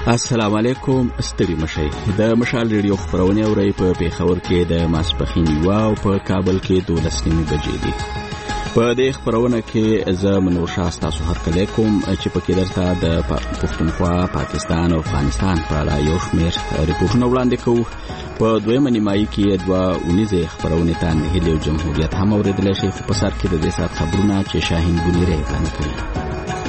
السلام علیکم. ستړي مشئ. د مشال ریډیو خبرونه اورئ په پیښور کې د ماسپښین یوه او په کابل کې 12 بجې دي. په دې خبرونه کې زه منور شاه تاسو هرکلی کوم چې پکې درته د پښتونخوا، پاکستان او افغانستان په اړه یو شمېر ریپورټونه وړاندې کوو. په دویمه نیمایي کې دوه اونیزې خبرونې ته هیلې او جمهوریت هم اورېدلی شي، خو په سر کې د دې ساعت خبرونه چې شاهین بونیری بیان کوي.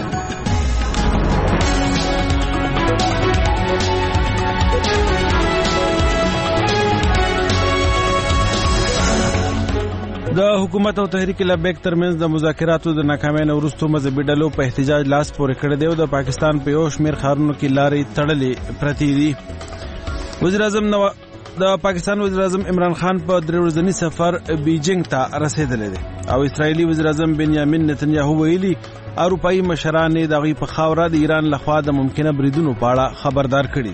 د حکومت او تحریک لبیک ترمنځ د مذاکراتو د ناکامۍ نه وروسته مذهبي ډلو په احتجاج لاس پورې کړی دی او د پاکستان په یو شمېر ښارونو کې لارې تړلې پرتې دي. د پاکستان وزیر اعظم عمران خان په 3 ورځني سفر بیجینګ ته رسیدلی دی او اسرائیلي وزیر اعظم بنیامین نتنیاهو ویلي اروپایي مشران یې د هغوی په خاوره د ایران لخوا د ممکنه بریدونو په اړه خبردار کړي.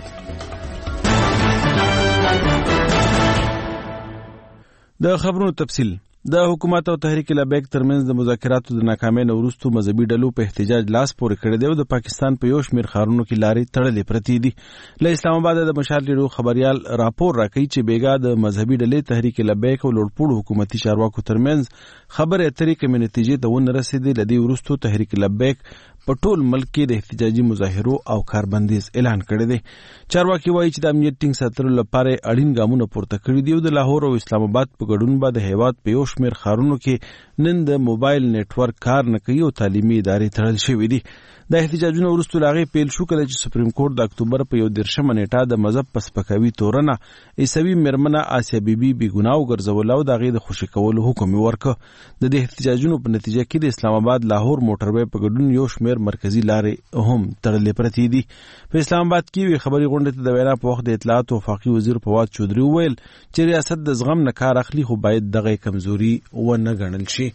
د خبرونو تفصیل. د حکومت او تحریک لبیک ترمنځ د مذاکراتو د ناکامۍ نه وروسته مذهبي ډلو په احتجاج لاس پورې کړی دی او د پاکستان په یو شمېر ښارونو کې لارې تړلې پرتې دي. له اسلام آباد د مشال ریډیو خبریال راپور راکوي چې بیګا د مذهبي ډلې تحریک لبیک او لوړپوړو حکومتي چارواکو ترمنځ خبرې اترې کومې نتیجې ته ونه رسېدې. له دې وروسته تحریک لبیک په ټول ملک کې د احتجاجي مظاهرو او کاربندیز اعلان کړی دی. چارواکي وایي چې د امنیت ټینګ ساتلو لپاره اړین ګامونه پورته کړي دي او د لاهور او اسلام آباد په ګډون به د هیواد په یو شمېر ښارونو کې نن د موبایل نیټورک کار نه کوي او تعلیمي ادارې تړل شوي دي. د احتجاجونو وروسته له هغې پیل شو کله چې سپریم کورټ د اکتوبر په 11 نیټه د مذهب په سپکاوي تورنه عیسوي میرمنه آسیا بیبي بېګناه وګرځوله او د هغې د خوشي کولو حکم یې ورکړ. د دې احتجاجونو په نتیجه کې د اسلام آباد لاهور موټروی په ګډون یو شمېر مرکزي لارې هم تړلې پرتې دي. په اسلام آباد کې یوې خبري غونډې ته د وینا په وخت د اطلاعات او وفاقي وزیر فواد چودري وویل چې ریاست د زغم نه کار اخلي خو باید دغه کمزوري ونه ګڼل شي.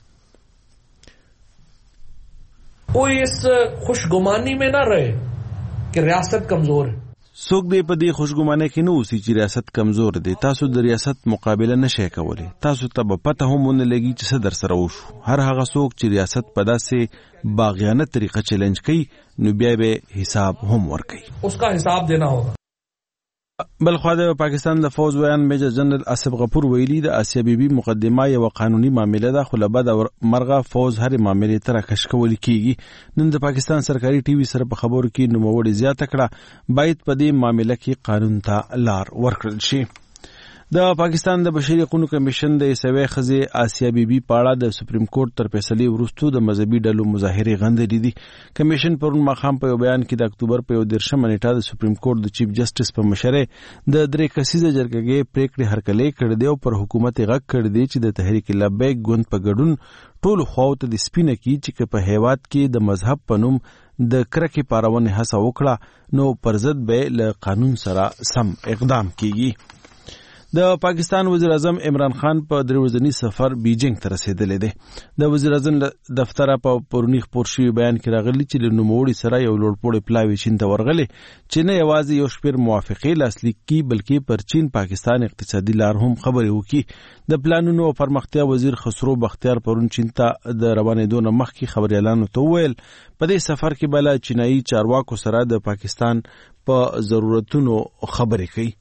वो इस खुशगुमानी में ना रहे कि रियासत कमजोर है. څوک دې په دې خوشګمانۍ کې نه اوسي چې ریاست کمزور دی. تاسو د ریاست مقابله نشئ کولی. تاسو ته به پته هم ونه لګي چې څه در سره وشو. هر هغه څوک چې ریاست په داسې باغیانه طریقه چیلنج کوي نو بیا به حساب هم ورکوي. उसका हिसाब देना होगा. بل خوا د پاکستان د فوز ویان میجر جنرال آصف غفور ویلي د آسیا بیبي مقدمه یو قانوني معامله ده خو له بده مرغه فوز هر معاملې ته راکش کول کیږي. نن د پاکستان سرکاري ټي وي سره په خبرو کې نوموړي زیاته کړه باید په دې معامله کې قانون ته لار ورکړل شي. د پاکستان د بشري حقوقو کمیشن د عیسوي ښځې آسیا بیبي په اړه د سپریم کورټ تر فیصلې وروسته د مذهبي ډلو مظاهرې غندلې دي. کمیشن پرون ماښام په یو بیان کې د اکتوبر په 11 نیټه د سپریم کورټ د چیف جسټس په مشرۍ د 3 کسیزه جرګې پریکړې هرکلی کړې دي او پر حکومت یې غږ کړی دی چې د تحریک لبیک ګوند په ګډون ټولو خواو ته د سپینه کړي چې په هیواد کې د مذهب په نوم د کرکې پارونې هڅه وکړه نو پر ضد به له قانون سره سم اقدام کیږي. د پاکستان وزیر اعظم عمران خان په 3 ورځني سفر بیجینګ ته رسیدلی دی. د وزیر اعظم دفتر په پرونی خپور شوي بیان کې راغلی چې له نوموړي سره یو لوړپوړی پلاوی چین ته ورغلی چې نه یوازې یو شمېر موافقې لاسلیک کړي بلکې پر چین پاکستان اقتصادي لار هم خبرې وکړي. د پلانونو او پرمختیا وزیر خسرو بختیار پرون چین ته د روانېدو نه مخکې خبریالانو ته وویل په دې سفر کې به له چینایي چارواکو سره د پاکستان په ضرورتونو خبرې کوي.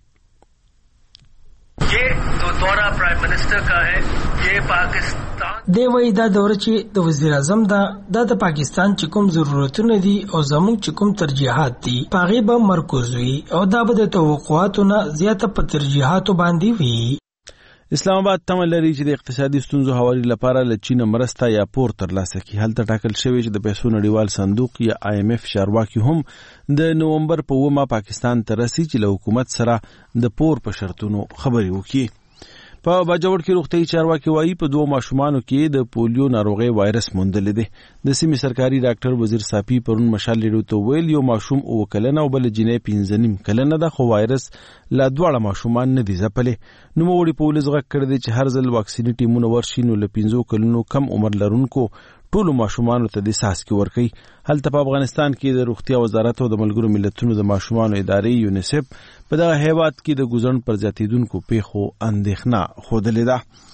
ये जो दौरा प्राइम मिनिस्टर का है ये पाकिस्तान دی وای دا دوره چې د وزیر اعظم دا د پاکستان چې کوم ضرورتونه دي او زموږ چې کوم ترجیحات دي پاغي به مرکز وي او دا به د توقعاتو نه زیاته په ترجیحاتو باندې وي. اسلام آباد تمه لري چې د اقتصادي ستونزو هواري لپاره له چین مرسته یا پور ترلاسه کړي. هلته ټاکل شوی چې د پیسو نړیوال صندوق یا IMF چارواکي هم د نومبر په 9 پاکستان ته رسي چې له حکومت سره د پور په شرطونو خبرې وکړي. په باجوړ کې روغتیايي چارواکي وایي په 2 ماشومانو کې د پولیو ناروغي وایرس موندل دي. د سیمې سرکاري ډاکټر وزیر صافي پرون مشال لیدو ته ویل یو ماشوم 9 کلنه او بل جنې 15 کلنه ده خو وایرس لا دواړه ماشومان نه دي ځپلي. نوموړي پولیس غږ کړی دی چې هر ځل واکسیني ټیمونه ورشي نو له 15 کلونو کم عمر لرونکو ټولو ماشومانو ته د څاڅکي ورکوي. هلته په افغانستان کې د روغتیا وزارت او د ملګرو ملتونو د ماشومانو ادارې یونیسف په دغه هیواد کې د ګوزن پر زیاتېدونکو پیښو اندېښنه ښودلې ده.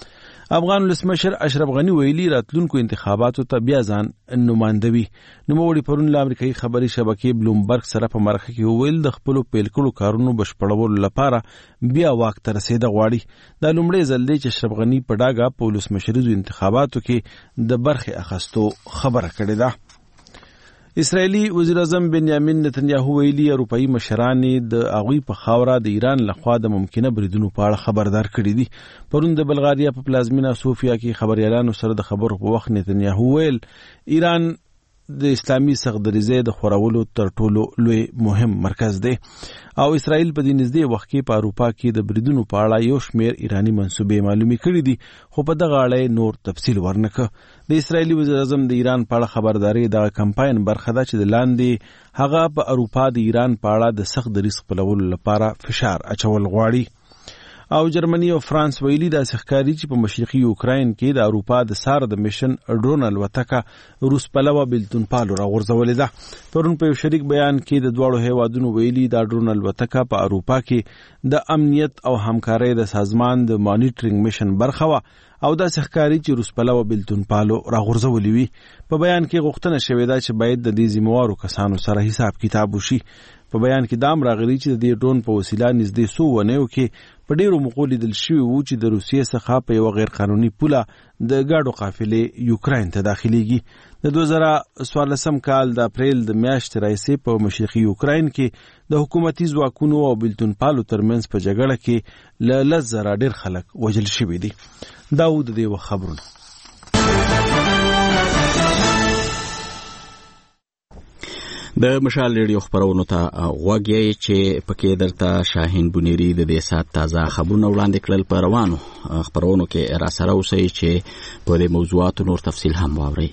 افغان ولسمشر اشرف غنی ویلي راتلونکو انتخاباتو ته بیا ځان نمایندوي. نوموړي پرون له امریکایي خبري شبکې بلومبرګ سره په مرکه کې وویل د خپلو پیل کړو کارونو بشپړولو لپاره بیا واک ته رسېده غواړي. دا لومړی ځل دی چې اشرف غني په ډاګه په ولسمشریزو انتخاباتو کې د برخې اخیستو خبره کړې ده. اسرائیلي وزیر اعظم بنیامین نتنیاهو ویلي اروپایي مشران د هغوی په خاوره د ایران لخوا د ممکنه بریدونو په اړه خبردار کړي دي. پرون د بلغاریا په پلازمینه سوفیا کې خبريالانو سره د خبرو په وخت نتنیاهو ویل ایران د اسلامي سغدریزه د خورولو تر ټولو لوی مهم مرکز دی او اسرائیل په دې نږدې وخت کې په اروپا کې د بریدونو په اړه یو شمېر ایرانی منسوبې معلومي کړي دي خو په دغه اړه نور تفصیل ورنکه. د اسرائیلي وزیر اعظم د ایران په اړه خبرداري د کمپاین برخه ده چې د لاندې هغه په اروپا د ایران په اړه د سخت دریځ خپلولو لپاره فشار اچول غواړي. او جرمني او فرانس ویلي د سخکاري چې په مشرقي یوکراین کې د اروپا د سار د میشن ډرون الوتکه روس پلوه بلتون پالو راغورځولې ده. پرون په یو شریک بیان کې د دواړو هیوادونو ویلي دا ډرون الوتکه په اروپا کې د امنیت او همکارۍ د سازمان د مانیټرینګ میشن برخه وه او دا سخکاري چې روس پلوه بلتون پالو راغورځولې وي. په بیان کې غوښتنه شوې ده چې باید د دې ذمہوارو کسانو سره حساب کتاب وشي. په بیان کې دام راغلی چې د دې ډرون په وسیله نږدې 100 ونیو کې په ډیرو موقعو لیدل شوي وو چې د روسیې څخه په یوه غیر قانوني پوله د ګاډو قافلې یوکراین ته داخلیږي. د 2014 کال د اپریل د میاشتې راهیسې په مشرقي یوکراین کې د حکومتي ځواکونو او بلتون پالو ترمنځ په جګړه کې له 10,000 ډیر خلک وژل شوي دي. دا و د دې خبرونه. د مشال ریډیو خبرونو ته غوږ یې چې پکې درته شاهین بنيري د دې سات تازه خبرونه وړاندې کړل. په روانو خبرونو کې را سره اوسئ چې په دې موضوعاتو نور تفصیل هم واورئ.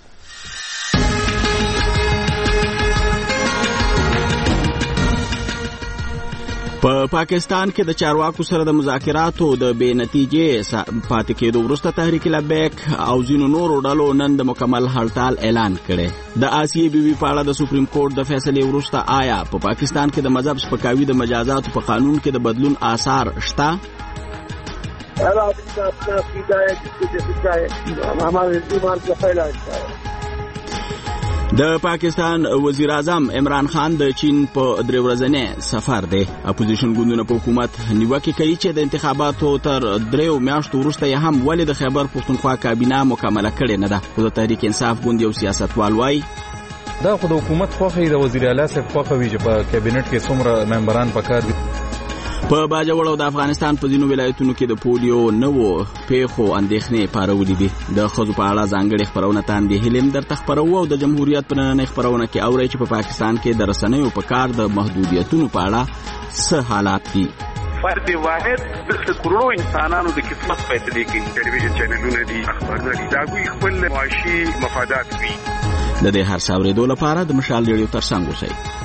په پاکستان کې د چارواکو سره د مذاکراتو د بې نتیجې پاتې کېدو وروسته تحریک لبیک او ځینو نورو ډلو نن د مکمل هړتال اعلان کړی. د آسیې بي بي په اړه د سپریم کورټ د فیصلې وروسته آیا په پاکستان کې د مذهب سپکاوي د مجازاتو په قانون کې د بدلون آثار شته؟ هر آدمی کا اپنا عقیدہ ہے جس کو جیسے چاہے ہمارے ایمان کا پہلا حصہ ہے. د پاکستان وزیر اعظم عمران خان د چین په 3 ورځنی سفر دی. اپوزیشن ګوندونه په حکومت نیوکه کوي چې د انتخاباتو تر 3 میاشتو وروسته یې هم ولې د خیبر پښتونخوا کابینه مکمله کړې نه ده. خو د تحریک انصاف ګوند یو سیاستوال وایي دا خو د حکومت خوښه د وزیر اعلی صاحب خوښه وي چې په کابینټ کې څومره ممبران پکار دي. په باجوړ او د افغانستان په ځینو ولایتونو کې د پولیو نوو پیښو اندېښنې پارولې دي. د ښځو په اړه ځانګړې خبرونه تاندې هیلم درته خبرو او د جمهوریت په نننۍ خبرونه کې اورئ چې په پاکستان کې د رسنیو په کار د محدودیتونو په اړه څه حالات دي. فرد واحد د کروڑو انسانانو د خدمت فیصلې کوي. ټلویزیون چینلونه دي، اخبارونه دي، دا دوی خپل معاشي مفادات وي. د دې هر څه اورېدو لپاره د مشال ریډیو ترڅنګ اوسئ.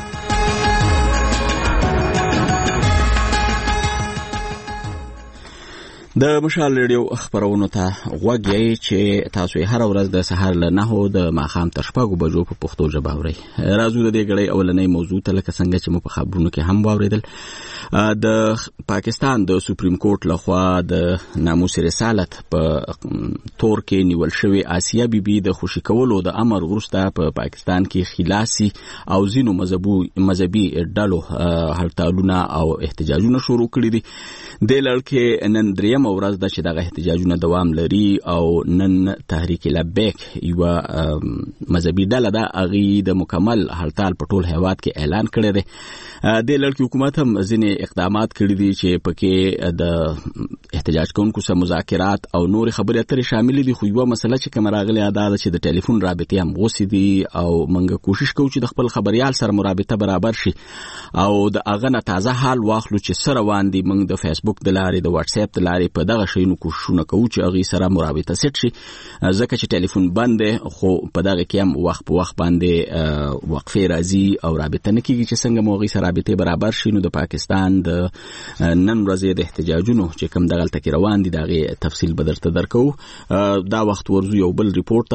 د مشال ریډیو خبرونو ته غوږ یې چې تاسو هر ورځ د سهار له 9 د ماښام تر 6 بجو په پښتو ژبه اورئ. راځو د دې غړې اولنۍ موضوع ته لکه څنګه چې مو په خبرونو کې هم واوریدل. د پاکستان د سپریم کورټ لخوا د ناموس رسالت په تور کې نیول شوی آسیا بي بي د خوشی کولو د امر وروسته په پاکستان کې خلاصي او ځینو مذهبي ډلو هړتالونه او احتجاجونه شروع کړي دي. د لړکې نن دریم ورځ ده چې دغه احتجاجونه دوام لري او نن تحریک لبیک یو مذهبي ډله ده هغه د مکمل هړتال په ټول هیواد کې اعلان کړی دی. د لړکې حکومت هم ځینې اقدامات کړي دي چې پکې د احتجاج کوونکو سره مذاکرات او نور خبرې اترې شامل دي. خو یو مسله چې کوم راغلي ده چې د ټلیفون رابطې هم غوسې دي او موږ کوشش کوو چې د خپل خبريال سره مرابطه برابر شي او د هغه نه تازه حال واخلو چې سره وان دي. موږ د فیسبوک د لارې د واتس اپ د لارې په دغه شینو کوششونه کوو چې هغه سره مرابطه سیټ شي ځکه چې ټلیفون بند دی خو په دغه کې هم وخت په وخت باندې وقفې راځي او رابطه نه کیږي چې څنګه مو هغه سره رابطه برابر شي. نو د پاکستان پاکستان د نن ورځې د احتجاجونو چې کوم دغلته کې روان دي دغه تفصیل به درته درکو. دا وخت ورزو یو بل ریپورت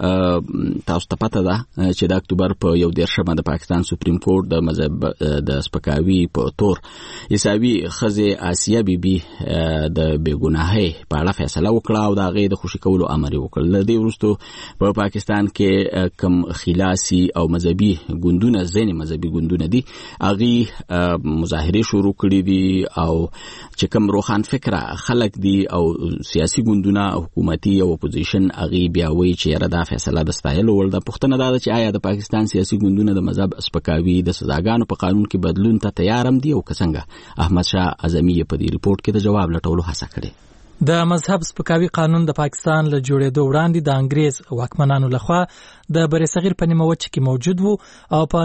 تاسو ته پته ده چې د اکتوبر په 1 د پاکستان سپریم کورټ د مذهب د سپکاوي په تور عیساوي خزه آسیه بیبي د بیګناهي په اړه فیصله وکړه او دا غي د خوشی کولو امر وکړ. لدی ورستو په پاکستان کې کم خلاصي او مذهبي ګوندونه ځینې مذهبي ګوندونه دي اغي مظاهره شروع کړي دي او چې کوم روخان فکره خلک دي او سیاسي ګوندونه حکومتي او اپوزیشن اغي بیا وایي چې را دا فیصله د ستایلو ول د پښتنه دا چې آیا د پاکستان سیاسي ګوندونه د مذهب سپکاوي د سزاګانو په قانون کې بدلون ته تیارم دي او څنګه. احمد شاه اعظمي په دې ریپورت کې د جواب لټولو هڅه کړې. د مذهب سپکاوي قانون د پاکستان له جوړېدو وړاندې د انګريز واکمنانو لخوا د برصغیر په نیمه وچه کې موجود وو او په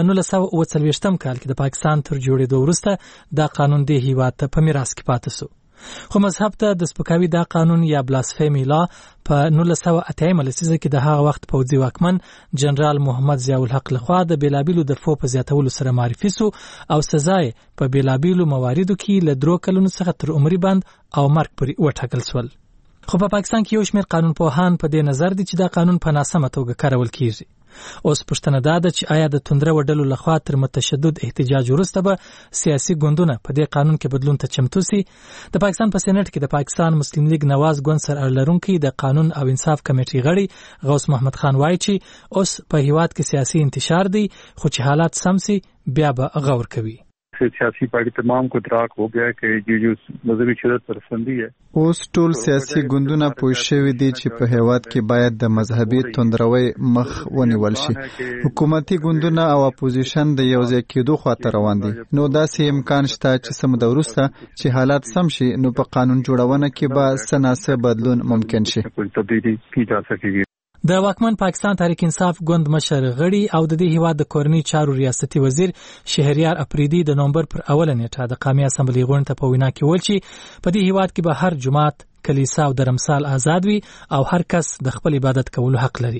1940 کال کې د پاکستان تر جوړېدو وروسته دا قانون د هیواد ته په میراث کې پاتې شو. خو مذهب ته د سپکاوي دا قانون یا بلاسفیمی لا په 1980 لسیزه کې د هغه وخت پوځي واکمن جنرال محمد ضیاء الحق لخوا د بیلابیلو د فو په زیاتولو سره معرفي سو او سزا په بیلابیلو مواردو کې له 3 کلونو څخه تر عمري بند او مرګ پورې وټاکل شول. خو په پاکستان کې یو شمېر قانون پوهان په دې نظر دي چې دا قانون په ناسمه توګه کارول کیږي. اوس پښتنه دا ده چې آیا د توندره وډلو لخوا تر متشدد احتجاج وروسته به سیاسي ګوندونه په دې قانون کې بدلون ته چمتو سي؟ د پاکستان په سېنات کې د پاکستان مسلم لیگ نواز ګوند سر لرونکي د قانون او انصاف کمیټې غړي غوث محمد خان وایي چې اوس په هیواد کې سیاسي انتشار دی خو چې حالات سم سي بیا به غور کوي. سیاسی پارٹی تمام کو ادراک ہو گیا کہ جو مذہبی شدت پسندی ہے اوس ټول سیاسي ګوندونه پوه شوي دي چې په هیواد کې باید د مذهبي توندروي مخ ونیول شي. حکومتي ګوندونه او اپوزیشن د یو ځای کېدو خواته روان دي. نو داسې امکان شته چې سم د وروسته چې حالات سم شي نو په قانون جوړونه کې به سناسه بدلون ممکن شي. تبدیلی کی جا سکے. د واکمن پاکستان تحریک انصاف ګوند مشر غړي او د دې هیواد د کورنی چارو ریاستي وزیر شهریار اپریدي د نومبر پر اوله نیټه د قومي اسمبلی غونډه ته په وینا کې ویل چې په دې هیواد کې به هر جماعت، کلیسا او درمسال آزاد وي او هر کس د خپل عبادت کولو حق لري.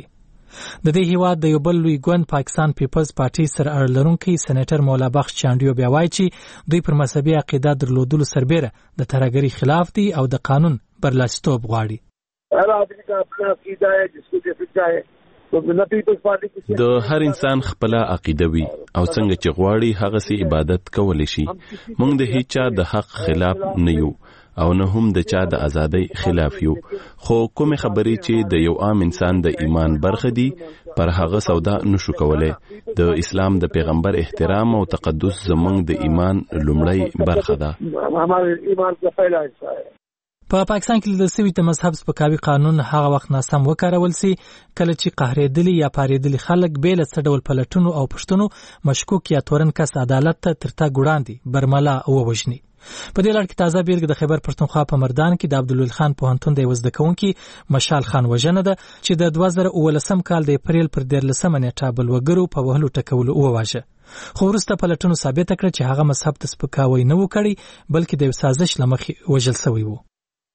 د دې هیواد د یو بل لوی ګوند پاکستان پیپلز پارټي سر لرونکي سېنیټر مولا بخش چانډیو بیا وایي چې دوی پر مذهبي عقیده درلودلو سربېره د ترهګرۍ خلاف دي او د قانون برلاسیتوب غواړي. हर आदमी का अपना अकीदा है जिसको जैसे चाहे तो पीपल्स पार्टी د هر انسان خپل عقیده وي او څنګه چې غواړي هغه سي عبادت کولی شي. موږ د هیڅ د حق خلاف نه یو او نه هم د چا د ازادۍ خلاف یو. خو کومه خبرې چې د یو عام انسان د ایمان برخه دي پر هغه سودا نشو کولای. د اسلام د پیغمبر احترام او تقدس زموږ د ایمان لومړی برخه ده. हमारे ईमान का पहला हिस्सा है. په پاکستان کې د سوي د مذهب سپکاوي قانون هغه وخت ناسم وکارول سي کله چې قهرېدلي یا پارېدلي خلک به له څه ډول پلټونو او پښتنو مشکوک یا تورن کس عدالت ته ترتا ګوړاندي برملا او وژني. په دې لړ کې تازه بیلګه د خیبر پښتونخوا په مردان کې د عبدالولی خان پوهنتون د وزده کوونکي مشال خان وژنه ده چې د 2019 کال د اپریل پر 13 نیټه بل وګړو په وهلو ټکولو وواژه. خو وروسته پلټونو ثابت کړ چې هغه مذهب ته سپکاوی نه وکړي بلکې د سازش لمخې وژل شوی وو.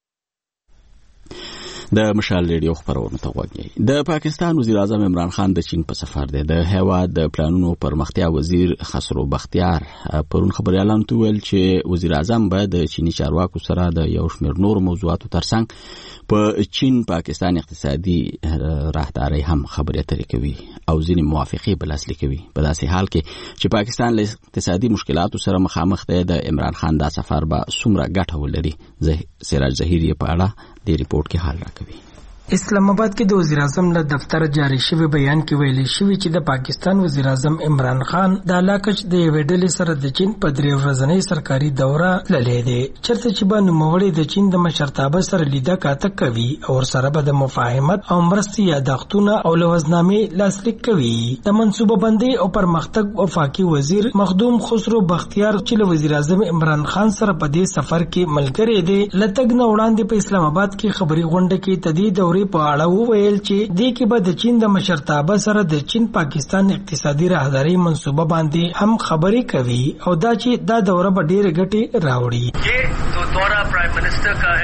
د مشال ریډیو خبرونه ته وګورئ. د پاکستان وزیر اعظم عمران خان د چین په سفر دی. د هیواد د پلانونو پرمختیا وزیر خسرو بختیار پرون خبريالانو ته ویل چې وزیر اعظم به د چینی چارواکو سره د یو شمېر نور موضوعاتو ترڅنګ په چین پاکستان اقتصادي راهداري هم خبرې اترې کوي او ځینې موافقې بلاسلې کوي. په داسې حال کې چې پاکستان له اقتصادي مشکلاتو سره مخامخ دی د عمران خان دا سفر به څومره ګټه ولري. سراج ظهیری په اړه د ریپورت کې حال راکوي. اسلام آباد کې د وزیر اعظم له دفتر جاری شوی بیان کې ویلي شوی چې د پاکستان وزیر اعظم عمران خان د علاقش د ویډلې سره د چین په 3 ورځنۍ سرکاري دوره للې دي چرته چې باندې مغولي د چین د مشرتابه سره لیدا کاته کوي او سره به د مفاهمت او مرستي یادښتونه او لوزنامې لاسلیک کوي. د منصوبه بندي او پرمختګ وفاقي وزیر مخدوم خسرو بختیار چې له وزیر اعظم عمران خان سره په دې سفر کې ملګری دي لټګ نه وړاندې په اسلام آباد کې خبري غونډه کې تدید دورې په اړه وویل چې دې کې به د چین د مشرتابه سره د چین پاکستان اقتصادي راهداري منصوبه باندې هم خبرې کوي او دا چې دا دوره به ډېرې ګټې راوړي. ये जो दौरा प्राइम मिनिस्टर का है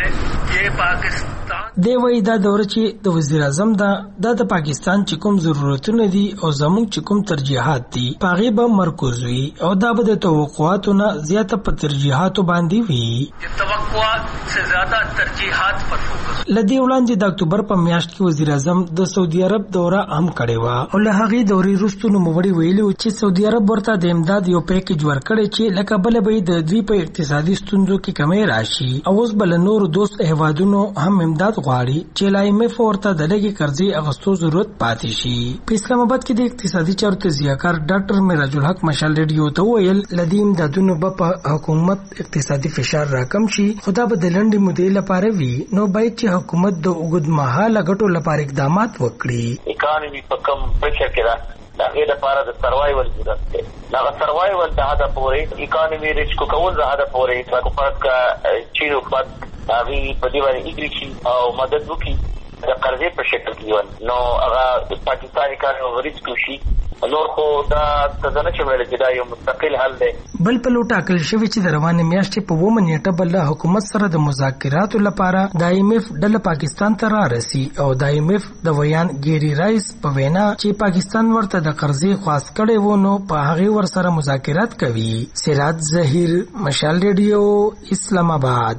ये पाकिस्तान دی وای دا دوره چې د وزیر اعظم دا د پاکستان چې کوم ضرورتونه دي او زموږ چې کوم ترجیحات دي پاغه به مرکز وي او دا به د توقعاتو نه زیاته په ترجیحاتو باندې وي. توقعات سے زیادہ ترجیحات پر فوکس. لدی وړاندې د اکتوبر په میاشت کې وزیر اعظم د سعودي عرب دوره هم کړې و او له هغه دورې وروسته نو موړي ویلو چې سعودي عرب ورته د امداد یو پیکیج ورکړي چې لکه بل به د دوی په اقتصادي ستونزو کې کمی راشي او اوس بل نور دوست هیوادونو هم امداد غواړي چې IMF ورته د لګي قرضې اغستو ضرورت پاتې شي. په اسلام آباد کې د اقتصادي چارو تجزیه‌کار ډاکټر میراج الحق مشال ریډیو ته ویل لدی امدادونو په حکومت اقتصادي فشار راکم شي خدا به د لنډې مودې لپاره وي نو باید چې حکومت د اوږدمهاله ګټو لپاره اقدامات وکړي. اکانومي په کوم پرشر کې ده دا غیر لپاره د سروایول ضرورت دی. دا سروایول د هدف پورې اکانومي ریسک کول د هدف پورې تاسو پاتې چیرې وخت هغه په دې باندې اګریشي او مدد وکړي د قرضې په شکل کې نو هغه پاکستاني کارو ریسک شي نور خو دا څنګه چې ویل چې دا یو مستقل حل دی. بل په لوټ اکل شوی چې د روانې میاشتې په 2 نیټه بل حکومت سره د مذاکراتو لپاره د IMF ډله پاکستان ته را رسی او د IMF د ویان ګيري رائس په وینا چې پاکستان ورته د قرضې خواست کړي وو نو په هغه ور سره مذاکرات کوي. سراج ظهیر مشال ریډیو اسلام آباد.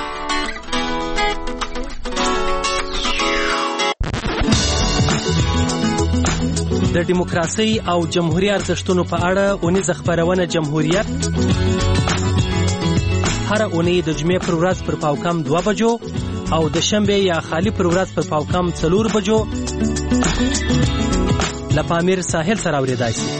د دیموکراسي او جمهوریت ارزښتونو په اړه اونیزه خبرونه جمهوریت هر اونۍ د جمعې پر ورځ پر پاوکم 2 بجو او د شنبه یا خالی پر ورځ پر پاوکم 4 بجو لپامیر ساحل سره اوریدای شي.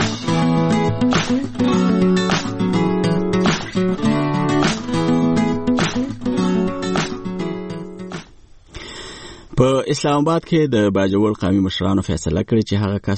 په اسلام آباد کې د باجوړ قومي مشرانو فیصله کړې چې هغه کس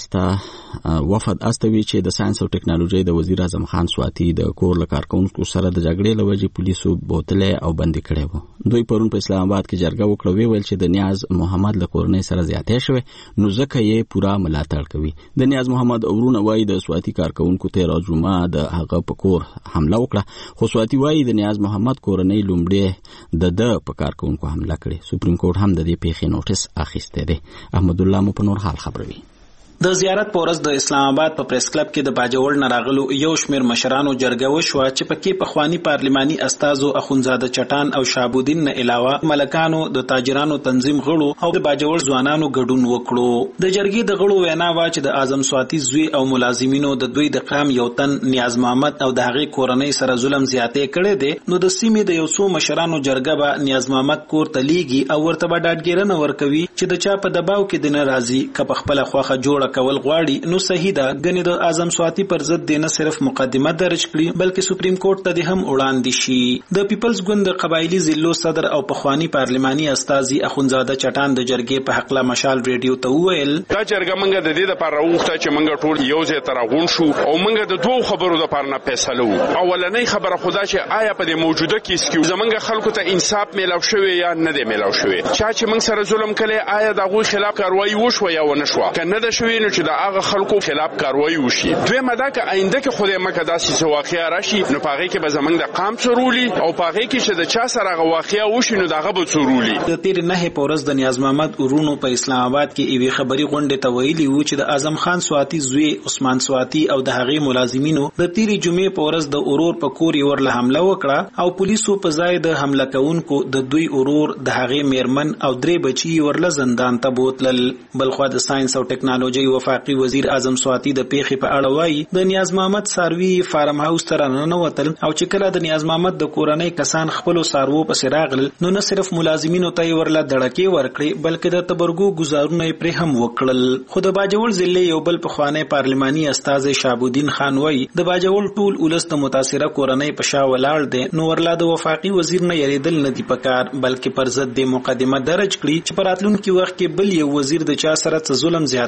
ته وفد استوي چې د ساينس او ټکنالوژي د وزیر اعظم خان سواتی د کور لکارکونکو سره د جګړې لوجې پولیسو بوتله او بندي کړي وو. دوی پرون په اسلام آباد کې جرګه وکړه ویل چې د نیاز محمد لکورنۍ سره زیاتې شوه نو ځکه یې پورا ملاتړ کوي. د نیاز محمد اورونه وایي د سواتی کارکونکو ته راجومه د هغه په کور حمله وکړه خو سواتی وایي د نیاز محمد کورنۍ لومړی د په کارکونکو حمله کړې. سپریم کورټ هم د دې پیښې نوټس اخیسته ده. احمد الله مو په نور حال خبروي. د زیارت پورز د اسلام آباد په پریس کلب کې د باجوړ نراغلو یو شمیر مشرانو جرګه وشوه چې پکې په خواني پارلماني استازو اخونزاده چټان او شابودین نه علاوه ملکانو د تاجرانو تنظیم غړو او د باجوړ ځوانانو ګډون وکړو. د جرګې د غړو وینا وا چې د اعظم سواتی زوی او ملازمینو د دوی د قام یو تن نیاز محمد او د هغې کورنۍ سره ظلم زیاتې کړي دي نو د سیمې د یو څو مشرانو جرګه به نیاز محمد کور ته لیږي او ورته به ډاډګیرنه ورکوي چې د چا په دباو کې د ناراضي که په خپله خوښه جوړه کول غواړي نو صحیح ده. ګنې د اعظم سواتی پر ضد د نه صرف مقدمه درج کړي بلکې سپریم کورټ ته هم وړاندې شي. د پیپلز ګوند د قبایلی ضلعو صدر او پخوانی پارلماني استاذي اخونزاده چټان د جرګې په حق لا مشال ریډیو ته وویل دا جرګه منګه د دې لپاره وغوښته چې منګه ټول یو ځای ته راغون شو او منګه د دوه خبرو لپاره نه فیصله وکړو. اولنۍ خبره خدا چې آیا په دې موجوده کیس کې زمونږ خلکو ته انصاف میلاو شوی یا نه دی میلاو شوی چې موږ سره ظلم کړي آیا د غوښ خلاف کاروایی وشو یا ونه شو کنه د شوی نو چې د هغه خلکو خلاف کاروایی وشي. دویمه دا که آینده کې خدای مکه داسې واقعیا راشي نو پاغه کې به زمونږ د قام څورولي او پاغه کې چې د چا سره هغه واقعیا وشي نو دغه به څورولي. د تیر نه پورز د نیاز محمد ورونو په اسلام آباد کې ایوي خبري غونډه ته ویلي وو چې د اعظم خان سواتی زوی عثمان سواتی او د هغې ملازمینو د تیر جمعې پورز د اورور په کور یې ورله حمله وکړه او پولیسو په ځای د حمله کوونکو د دوی اورور د هغې میرمن او 3 بچي ورله زندان ته بوتلل. بلخوا د ساينس او ټکنالوژي وفاقي وزیر اعظم سواتی د پیښې په اړه وایي د نیاز محمد ساروي فارم هاوس ته راننوتل او چې کله د نیاز محمد د کورنۍ کسان خپلو څاروو پسې راغلل نو نه صرف ملازمینو ته یې ورله دړکې ورکړې بلکې د تبرګو ګزارونه یې پرې هم وکړل. خو د باجوړ ضلع یو بل پخوانی پارلماني استازی شابودین خان وایي د باجوړ ټول ولس د متاثره کورنۍ په شا ولاړ دی نو ورله د وفاقي وزیر نه یریدل نه دي پکار بلکې پر ضد د مقدمه درج کړي چې په راتلونکي وخت کې بل یو وزیر د چا سره ظلم زیاتې ونه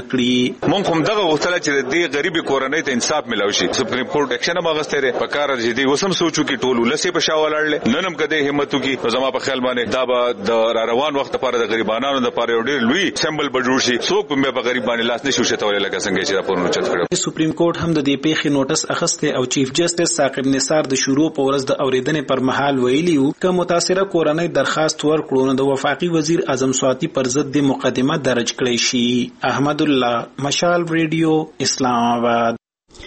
کړي. مونږ هم دغه غوښتل چې د غریبي کورنۍ ته انصاف ملو شي. سپریم کورټ اکشن ماغسته په کار دي وسم سوچو کې ټول ولسې په شاولړل ننم کده همتو کې زما په خیال باندې دا به د روان وخت لپاره د غریبانو لپاره ډېر لوی سمبل بجوړ شي. څوک به غریبانو لاس نشي شتول لکه څنګه چې دا پورنو چت کړو. سپریم کورټ هم د دې پیښې نوټس اخیسته او چیف جسټس ثاقب نثار د شروع په ورځ د اوریدنې پر مهال ویلي و چې متاثره کورنۍ درخواست ورکړو نو د وفاقي وزیر اعظم سواتی پر ضد د مقدمه درج کړی شي. احمد الله مشال ریډیو اسلام آباد.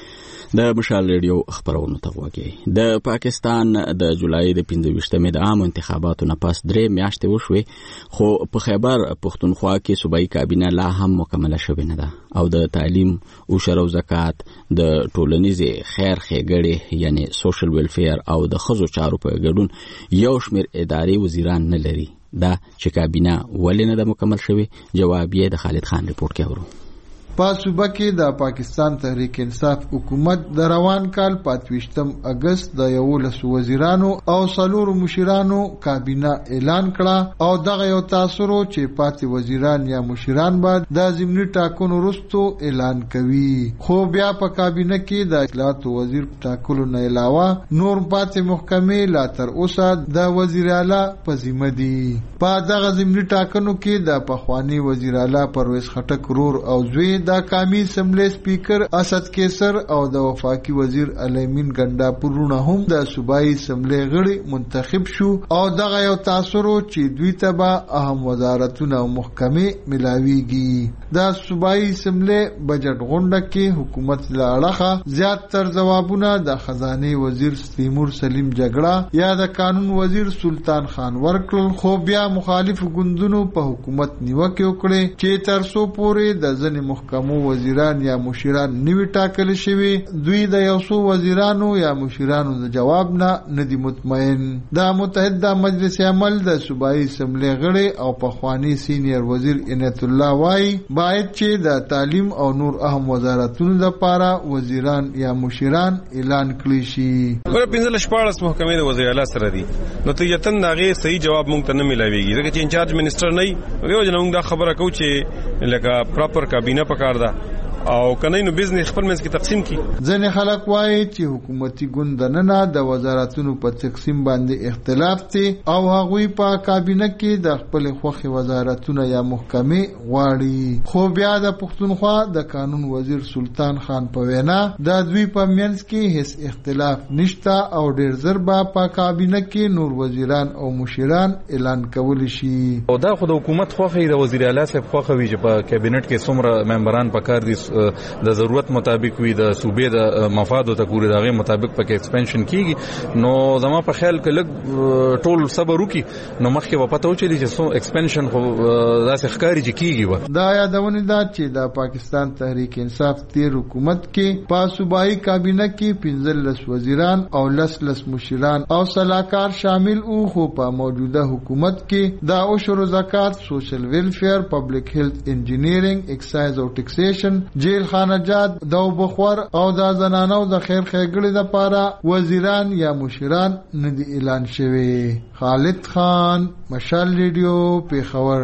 د مشال ریډیو خبرونو ته وګورئ. د پاکستان د جولای د 25مې د عام انتخاباتو نه پس 3 میاشتې وشوې خو په خیبر پختونخوا کې صوبایي کابینه لا هم مکمله شوې نه ده او د تعلیم او شرو زکات د ټولنیزې خیر ښېګړې یعنی سوشل ویلفیر او د ښځو چارو په ګډون یو شمېر ادارې وزیران نه لري. دا چې کابینه ولې نه ده مکمل شوې جواب یې د خالد خان ریپورت کې اورو. په صوبه کې د پاکستان تحریک انصاف حکومت د روان کال 25 اگست د 11 وزیرانو او 4 مشرانو کابینه اعلان کړه او دغه یو تاثر چې پاتې وزیران یا مشران بعد د ضمني ټاکنو وروسته اعلان کوي. خو بیا په کابینه کې د اطلاعات وزیر ټاکلو نه علاوه نور پاتې محکمې لا تر اوسه د وزیر اعلی په ذمه دي. په دغه ضمني ټاکنو کې د پخوانی وزیر اعلی پرویز خټک رور او زوی د قومي اسمبلی سپیکر اسد کیسر او د وفاقي وزیر علامین ګنډاپور رونه هم د صوبایي اسمبلی غړي منتخب شو او دغه یو تاثر چې دوی ته به اهم وزارتونه او محکمې ملاويږي. د صوبایي اسمبلی بجټ غونډه کې حکومت له اړخه زیات تر ځوابونه د خزانه وزیر تیمور سلیم جګړه یا د قانون وزیر سلطان خان ورکړل. خو بیا مخالف ګوندونو په حکومت نیوکه وکړه چې تر څو پورې د ځنې محکمو وزیران یا مشران نیوی ټاکل شوی دوی د یو څو وزیرانو یا مشرانو د جواب نه دي مطمئن. د متحده مجلس عمل د صوبایي اسمبلی غړي او پخوانی سینیئر وزیر عنایت الله وای باید چې د تعلیم او نور اهم وزارتونو لپاره وزیران یا مشران اعلان کړي شي. پر 15 محکمې د وزیر اعلی سره دي نو نتیجتاً دغه صحیح جواب مونږ ته نه ملاويږي ځکه چې انچارج منسٹر نه وي دیو جن موږ دا خبره کوو چې لکه پراپر کابینه پکار ده او کنه نو بزنس خپل منځ کې تقسیم کی. ځنې خلک وایي چې حکومتي ګوند نه د وزارتونو په تقسیم باندې اختلاف دي او هغوی په کابینه کې د خپل خوخي وزارتونه یا محکمې غواړي. خو بیا د پښتونخوا د قانون وزیر سلطان خان په وینا د دوی په منځ کې هیڅ اختلاف نشته او ډیر زر به په کابینه کې نور وزیران او مشران اعلان کول شي. او دا خو د حکومت خوخي د وزیر اعلی صاحب خوخي چې په کابینټ کې څومره ممبران پکار دي د ضرورت مطابق وي د صوبې د مفادو ته ګوري دغه مطابق پکې ایکسپانشن کیږي. نو زما په خیال کې لګ ټول صبر وکي نو مخکې و پته و چې سو ایکسپانشن خو داسې ښکاری چې کیږي. دا یادونه ده چې د پاکستان تحریک انصاف تیر حکومت کې په صوبایي کابینه کې 15 وزیران او 10 مشران او صلاحکار شامل او خو په موجوده حکومت کې د عشر زکات سوشل ویلفیر پبلک هیلث انجینیرینګ ایکسایز او ټیکسیشن جیل خانجات د بخور او د زنانو د خیر ښېګړې لپاره وزیران یا مشران نه دي اعلان شوي. خالد خان مشال ریډیو پیښور.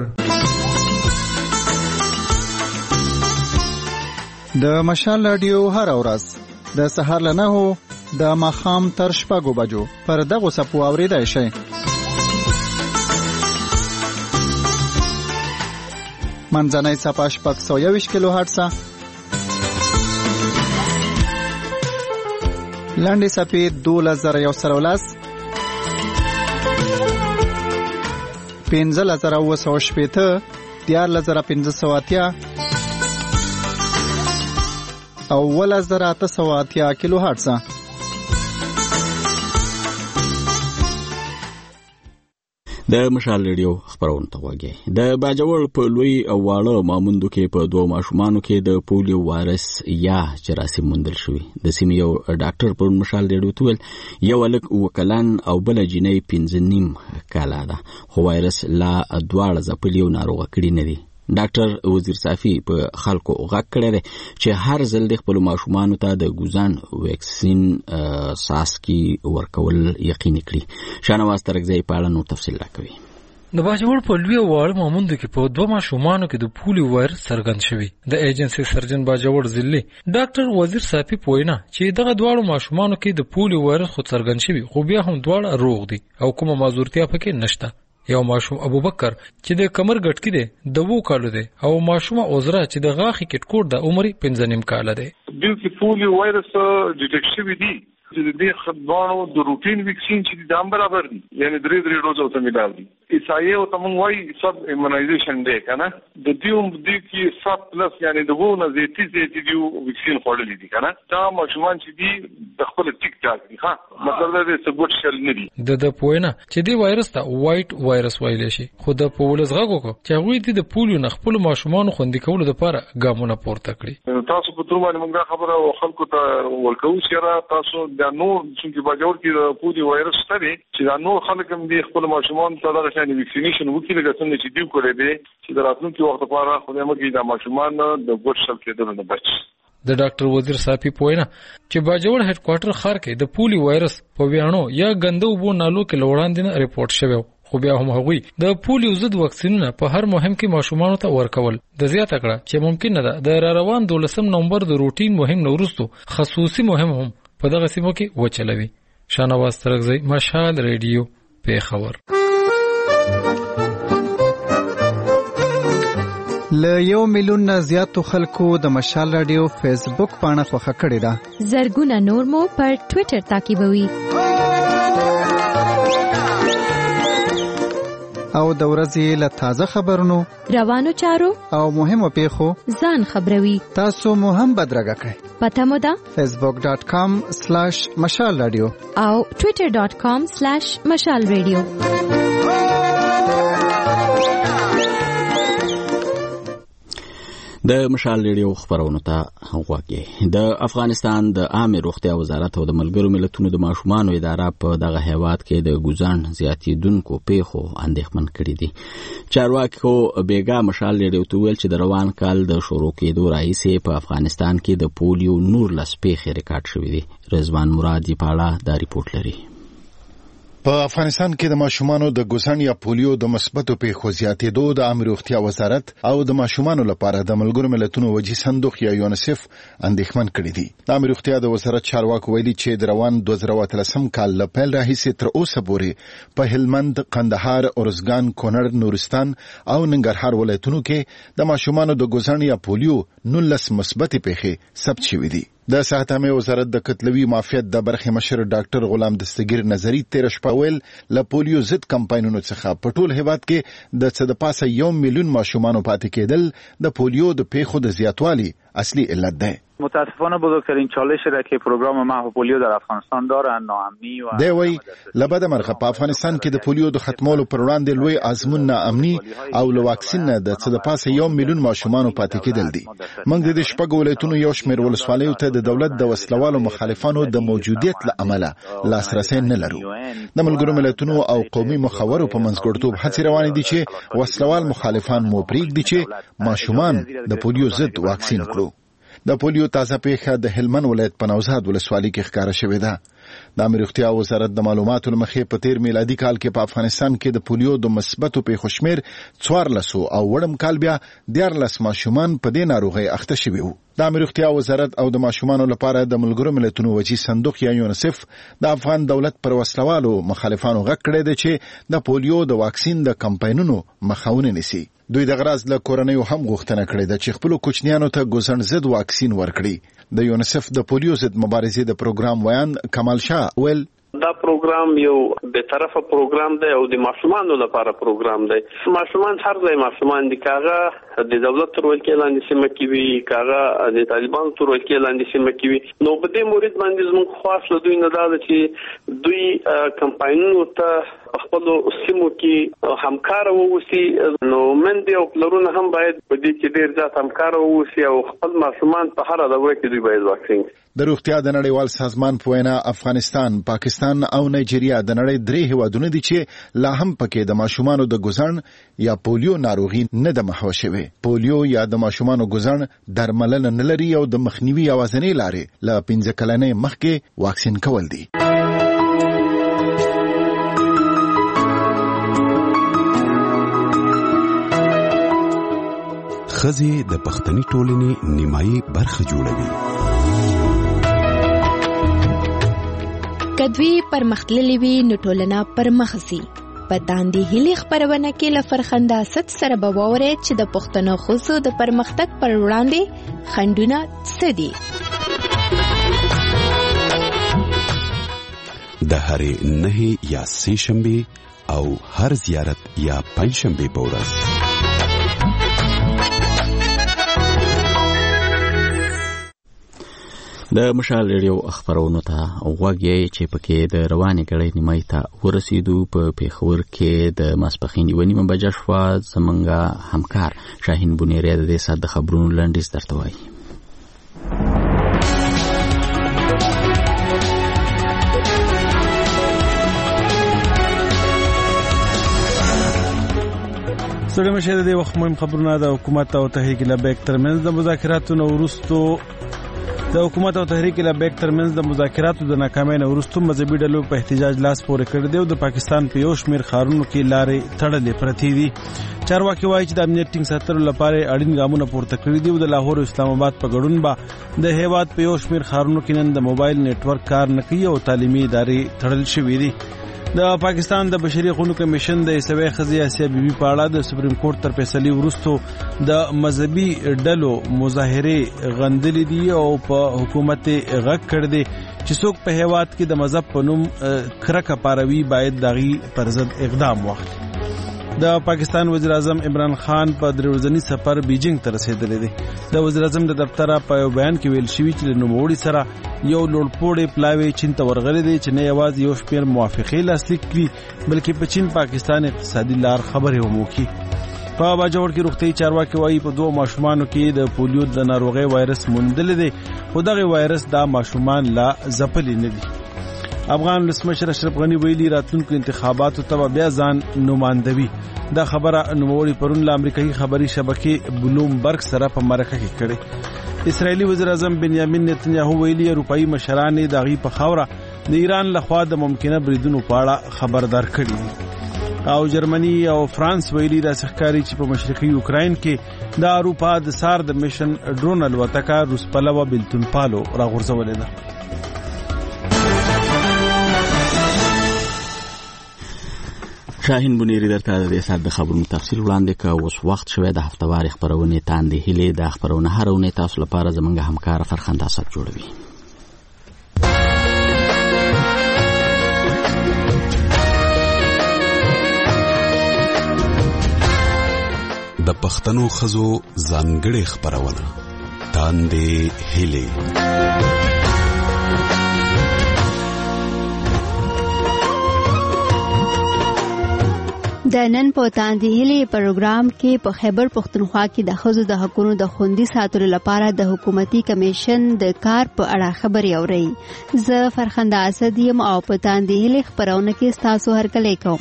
د مشال ریډیو هر ورځ د سهار له 9 د ماښام تر 6 بجو پر دغه صفو اوریدای شئ. منځنۍ صفحه 621 کیلو هرتز لاندې صفحه 2110 15980 14580 او 1880 کیلو هرتز. د مشال ریډیو خبرونه ته وګورئ. د باجوړ په لوی او واړه ماموندو کې په 2 ماشومانو کې د پولیو وایرس یا جراثیم موندل شوی. د سیمې یو ډاکټر په مشال ریډیو ته ویل یو لک وکلان او بل جنې 15 کاله ده خو وایرس لا دواړه ځپلیو ناروغه کړي نه دي. ډاکټر وزیر صافي په خلکو غږ کړی دی چې هر ځل د خپل ماشومانو ته د ګوزان ویکسین ساسکي ورکول یقیني کړي. شانواز ترکزی په اړه نور تفصیل راکوي. د باجوړ په لوی وړ ماموند کې په دوه ماشومانو کې د پولیو وایرس څرګند شوی. د ایجنسی سرجن باجوړ ضلع ډاکټر وزیر صافي پوینا چې دغه دواړو ماشومانو کې د پولیو وایرس خو څرګند شوی خو بیا هم دواړه روغ دي او کومه معذورتیا پکې نشته. یو ماشوم ابوبکر چې د کمر غټکی دی د 2 کالو دی او ماشومه عذرا چې د غاخي کټکوټ د عمر 15 کال دی. د پولیو وایرس ډیټیکټ شوی دی چې د خدماتو د روټین ویکسین چې د هم برابر دي یعنی 3 ډوز ته ملال دي. ایسایه او تمون وای سب ایمونایزیشن دی کنه د دې کې سب پلس یعنی د وونه زیتی دی ویکسین خورلې دي کنه دا ماشومان چې دي د خپل ټیک ټاک دي ها مطلب دا چې ګوت شل نه دي. د پوینه چې دی وایرس ته وایټ وایرس ویل شي خو د پولس غوږو چې هغه دي د پولیو نه خپل ماشومان خوندې کولو لپاره ګامونه پورته کړی. تاسو په تور باندې موږ خبره خلکو ته ورکو چې تاسو د نور چې باجوړ کې د پولیو وایرس ستړي چې دا نور خلک هم دي خپل ماشومان ته دا شان ویکسینیشن وکړي لکه څنګه چې دیو کړی دی چې د راتلونکي وخت لپاره خدای مو کې دا ماشومان د ګوت شل کېدل نه بچ. د ډاکټر وزیر صافي پوینا چې باجوړ هډ کوارټر خار کې د پولیو وایرس په ویانو یا ګندو بو نالو کې لوړاندنه ریپورت شوی خو بیا هم هغوی د پولیو ضد واکسینونه په هر مهم کې ماشومانو ته ورکول د زیاته کړه چې ممکن نه ده د روان 12 نومبر د روټین مهم نورستو خصوصي مهم هم په دغه سیمو کې وچلوي. شانواز ترغزی مشال ریډیو پیښور. ل 1 میلیون نه زیاتو خلکو د مشال رادیو فیسبوک پاڼه خوښه کړې ده. زرګونه نور مو پر ټوئیټر تعقیبوي. او د ورځې له تازه خبرونو روانو چارو او مهمو پیښو ځان خبروي. تاسو مو هم بدرګه کړئ. پته مو ده facebook.com/مشال رادیو او twitter.com/مشال رادیو. د مشال ریډیو خبرونو ته غوږی. د افغانستان د عامه روغتیا وزارت او د ملګرو ملتونو د ماشومانو اداره په دغه هیواد کې د ګوزن زیاتیدونکو پیښو اندېښمن کړي دي. چارواکو بیګا مشال ریډیو ته ویل چې د روان کال د شروع کېدو راهیسې په افغانستان کې د پولیو 19 پیښې ریکارډ شوې دي. رضوان مرادي په اړه دا ریپورت لري. په افغانستان کې د ماشومانو د ګوزن یا پولیو د مثبتو پیښو زیاتېدو د عامه روغتیا وزارت او د ماشومانو لپاره د ملګرو ملتونو وجهي صندوق یا یونیسف اندېښمن کړي دي. د عامه روغتیا د وزارت چارواکو ویلي چې د روان 2013 کال له پیل راهیسې تر اوسه پورې په هلمند، قندهار، ارزګان، کونړ، نورستان او ننګرهار ولایتونو کې د ماشومانو د ګوزن یا پولیو 19 مثبتې پیښې ثبت شوې دي. د صحت عامه وزارت د کتلوي معافیت د برخې مشر ډاکټر غلام دستگیر نظری 13 شپاول له پولیو ضد کمپاینونو څخه په ټول هیواد کې د څه د پاسه 1 میلیون ماشومان پاتې کېدل د پولیو د پیښو د زیاتوالي اصلي علت ده. متاسفانه بزرگترین چالشی را که پروگرام محو پولیو در افغانستان دارند ناامنی و دوی لبد مرغه په افغانستان کې د پولیو د ختمولو پر وړاندې لوی ازمون ناامنی او له واکسین نه د څه د پاسه 1 میلیون ماشومان پاتې کېدل دي. موږ د شپږ ولایتونو یو شمېر ولسوالیو ته د دولت د وسلوالو مخالفانو د موجودیت له امله لاسرسي نه لرو. د ملګرو ملتونو او قومي مخاورو په منځګړیتوب هڅې روانې دي چې وسلوال مخالفان مو پرېږدي چې ماشومان د پولیو ضد واکسین کړو. د پولیو تازه پیښه د هلمند ولایت په نوزاد ولسوالۍ کې ښکاره شوې ده. د عامه روغتیا وزارت د معلوماتو لمخې په تیر میلادي کال کې په افغانستان کې د پولیو د مثبتو پیښو شمېر 14 او وړم کال بیا 14 ماشومان په دې ناروغۍ اخته شوي وو. د عامه روغتیا وزارت او د ماشومانو لپاره د ملګرو ملتونو وجهي صندوق یا یونیسف د افغان دولت پر وسلوالو مخالفانو غږ کړی دی چې د پولیو د واکسین د کمپاینونو مخاونه نیسي. دوی د غراض له کورنیو هم غوښتنه کړې ده چې خپل کوچنیانو ته ګوزن ضد واکسین ورکړي. د یونیسف د پولیو ضد مبارزې د پروګرام ویان کمال شاه ویل دا پروګرام یو به طرفه پروګرام دی او د ماشومانو لپاره پروګرام دی. ماشومان هر ځای ماشومان دي، کاغه د دولت تر ولکې لاندې سیمه کې وي، کاغه د طالبانو تر ولکې لاندې سیمه کې وي. نو په دې مورید باندې زموږ خاص له دوی نه دا چې دوی کمپاینونو ته خپل سیمو کې همکار ووسی. نو مندي او پلرونه هم باید په دې کې ډیر ځات همکار ووسی او خپل ماشومان په هر دوره کې دوی باید واکسین. د روغتیا د نړیوال سازمان په وینا افغانستان، پاکستان او نایجیریا د نړۍ 3 هیوادونه دي چې لا هم پکې د ماشومانو د ګوزن یا پولیو ناروغي نه د محو شوی. پولیو یا د ماشومانو ګوزن درملنه نه لري او د مخنیوي اوازنې لارې له 15 کلنۍ مخکې واکسین کول دي. ښځې د پښتني ټولنې نیمایي برخه جوړوي. کدوی پرمختللې وي نو ټولنه پرمخ ځي. په تاندې هلي خبرونه کې له فرخنداست سره به واورئ چې د پښتنو ښځو د پرمختګ پر وړاندې خنډونه څه دي. د هرې 9 یا 3 شنبې او هر زیارت یا پنځشنبې په ورځ د مشال ریډیو خبرونو ته غوږ یې چې پکې د روانې ګړۍ نیمایي ته ورسېدو. په پیښور کې د ماسپښین 1:30 بجې شوه. زموږ همکار شاهین بونیری د دې ساعت د خبرونو لنډیز درته وایي. ستړي مشه د وخت مهم خبرونه د حکومت او تحریک لبیک ترمنځ د مذاکراتو وروسته د حکومت او تحریک لبیک ترمنځ د مذاکراتو د ناکامۍ وروسته مذهبي ډلو په احتجاج لاس پورې کړی دی او د پاکستان په یو شمېر ښارونو کې لارې تړلې پرتې دي. چارواکي وایي چې د امنیت ټینګ ساتلو لپاره اړین ګامونه پورته کړي دي او د لاهور او اسلام آباد په ګډون به د هیواد په یو شمېر ښارونو کې نن د موبایل نیټورک کار نه کوي او تعلیمي ادارې تړل شوې دي. د پاکستان د بشري حقوقو کمیشن د عیسوي ښځې آسیا بیبي په اړه د سپریم کورټ تر فیصلې وروسته د مذهبي ډلو مظاهره غندلې دي او په حکومت غږ کړ دي چې څوک په هیواد کې د مذهب په نوم کرکه پاروي باید دغه پر ضد اقدام وکړي. د پاکستان وزیر اعظم عمران خان په دروازنی سفر بیجینګ ته رسیدلی دی. د وزیر اعظم د دفتر په یو بیان کې ویل شوی چې نوموړي سره یو لوړپوړی پلاوی چین ته ورغلی دی چې نه یوازې یو شمېر موافقې لاسلیک کړي بلکې په چین پاکستان اقتصادي لار خبرې هم وکړي. په باجوړ کې روغتي چارواکي وایي په 2 ماشومانو کې د پولیو د ناروغۍ وایرس موندل دی خو دغه وایرس دا ماشومان لا ځپلي نه دي. افغان ولسمشر اشرف غنی ویلي راتلونکو انتخاباتو ته بیا ځان نمائندوي. دا خبره نوموړي پرون له امریکایي خبري شبکې بلومبرګ سره په مرکه کې کړې. اسرائیلي وزیر اعظم بنیامین نتنیاهو ویلي اروپایي مشران د غي په خوره د ایران لخوا د ممکنه بریدونو په اړه خبردار کړي او جرمني او فرانس ویلي د سحکاري چې په مشرقي یوکرين کې د اروپا د سار د میشن ډرون الوتکه روس پلوه بلتون پالو راغورځولې ده. شاهین بونیری درته د دې ساعت د خبرونو تفصیل وړاندې کا. اوس وخت شوی د هفتواري خبرونه تاندې هلي د خبرونه هرونه تاسو لپاره زمونږ همکار فرخنده صاحب جوړوي. د پښتنو ښځو ځانګړې خبرونه تاندې هلي. د نن په تاندې هلي پروګرام کې په خیبر پختونخوا کې د ښځو د حقوقو د خوندي ساتلو لپاره د حکومتي کمیشن د کار په اړه خبري اوري. زه فرخنده اسد یم او په تاندې هلي خبرونه کې تاسو هرکلی کوم.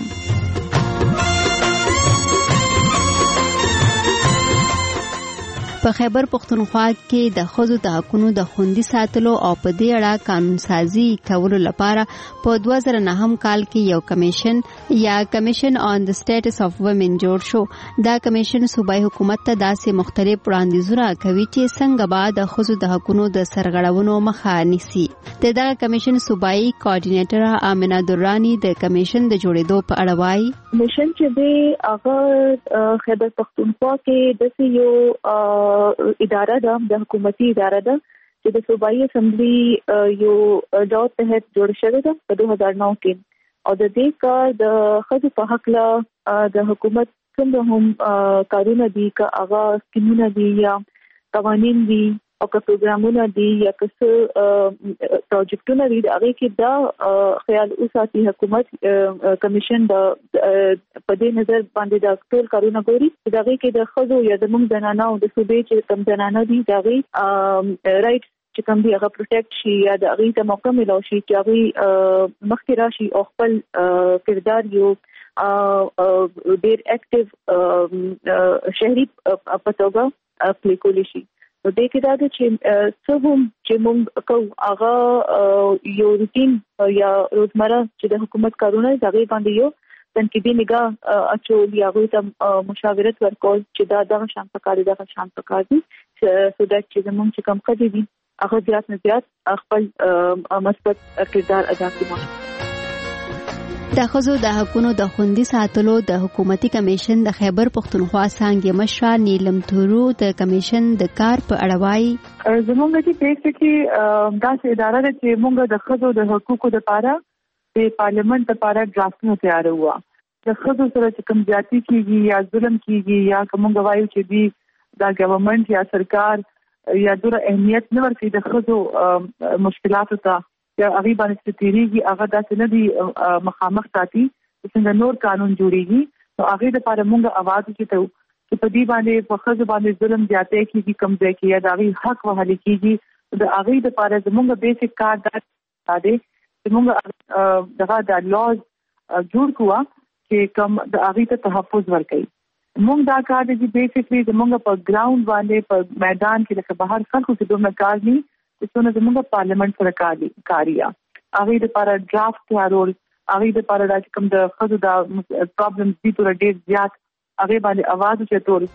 په خیبر پختونخوا کې د ښځو د حقوقو د خوندي ساتلو او په دې اړه قانون سازي کولو لپاره په 2009 کال کې یو کمیشن یا کمیشن آن د سټیټس اف وومن جوړ شو. دا کمیشن صوبایي حکومت ته داسې مختلف وړاندیزونه کوي چې څنګه به د ښځو د حقوقو د سرغړونو مخه نیسي. دغه کمیشن صوبایي کوارډینیټر امینه درانی د کمیشن د جوړېدو په اړه وایي. کمیشن چې دی هغه خیبر پختونخوا کې د یو اداره ده، د حکومتي اداره ده چې د صوبایي اسمبلی یو لا تحت جوړ شوی ده په 2009 کې او د دې کار د ښځو په حق له د حکومت څنګه هم کارونه دي که هغه سکیمونه دي یا قوانین دي او که پروګرامونه دي یا که څه پروجیکټونه دي هغه کې دا خیال اوساتي حکومت کمیشن د په دې نظر باندې د ټول کارونه ګوري چې دا کې د ښځو یا د موږ زنانو د صوبې چې کم زنانه دي دا غي رائټ چې کوم دی هغه پروټیکټ شي یا د هغه ته موقع ملو شي چې هغه مخکې راشي او خپل کردار یو ډیر اکټیو شهري پټوګه پلی کولی شي. نو دې کې دا چې څه هم چې موږ کوو هغه یو روټین یا روزمره چې د حکومت کارونه هغه باندې یو تنقیدي نگاه اچول یا غوي ته مشاورت ورکول چې دا شان پکاري دا شان پکاري سو دا چې زموږ چې کم کړي دي هغه زیات نه زیات خپل مثبت کردار ادا کړي. د ښځو د حقونو د خوندي ساتلو د حکومتي کمیشن د خیبر پښتونخوا څانګې مشره نیلم تورو د کمیشن د کار په اړه وایي زموږ چې بیسیکلی داسې اداره ده چې موږ د ښځو د حقوقو لپاره د پارلیمنت لپاره ډرافټونه تیارو. د ښځو سره چې کوم زیاتی کیږي یا ظلم کیږي یا کوم غوايي چې دی دا ګورنمنت یا سرکار یا دوره اهمیت نه ورکړي د ښځو مشکلاتو ته یا هغه باندې تیریږي هغه داسې نه دی مخامخ ساتي څنګه نور قانون جوړیږي نو هغه د لپاره موږ आवाज وکړو چې په دې باندې په ښځو باندې ظلم زیاتې کیږي کم ځای کې یا د هغه حق وهل کیږي د هغه د لپاره موږ بیسیک کار دا دی چې موږ دغه د لاز جوړ کوو چې کوم د هغه ته تحفظ ورکړي. موږ دا کار دی چې بیسیکلی زموږ په ګراوند باندې په میدان کې لکه بهر خلکو کې دومره کار نه چې څونه زموږ پارلیمنت سره کاریا هغه د لپاره ډرافټ تیارول هغه د لپاره د کوم د خځو د پرابلم دي تر ډیر زیات هغه باندې आवाज چتول.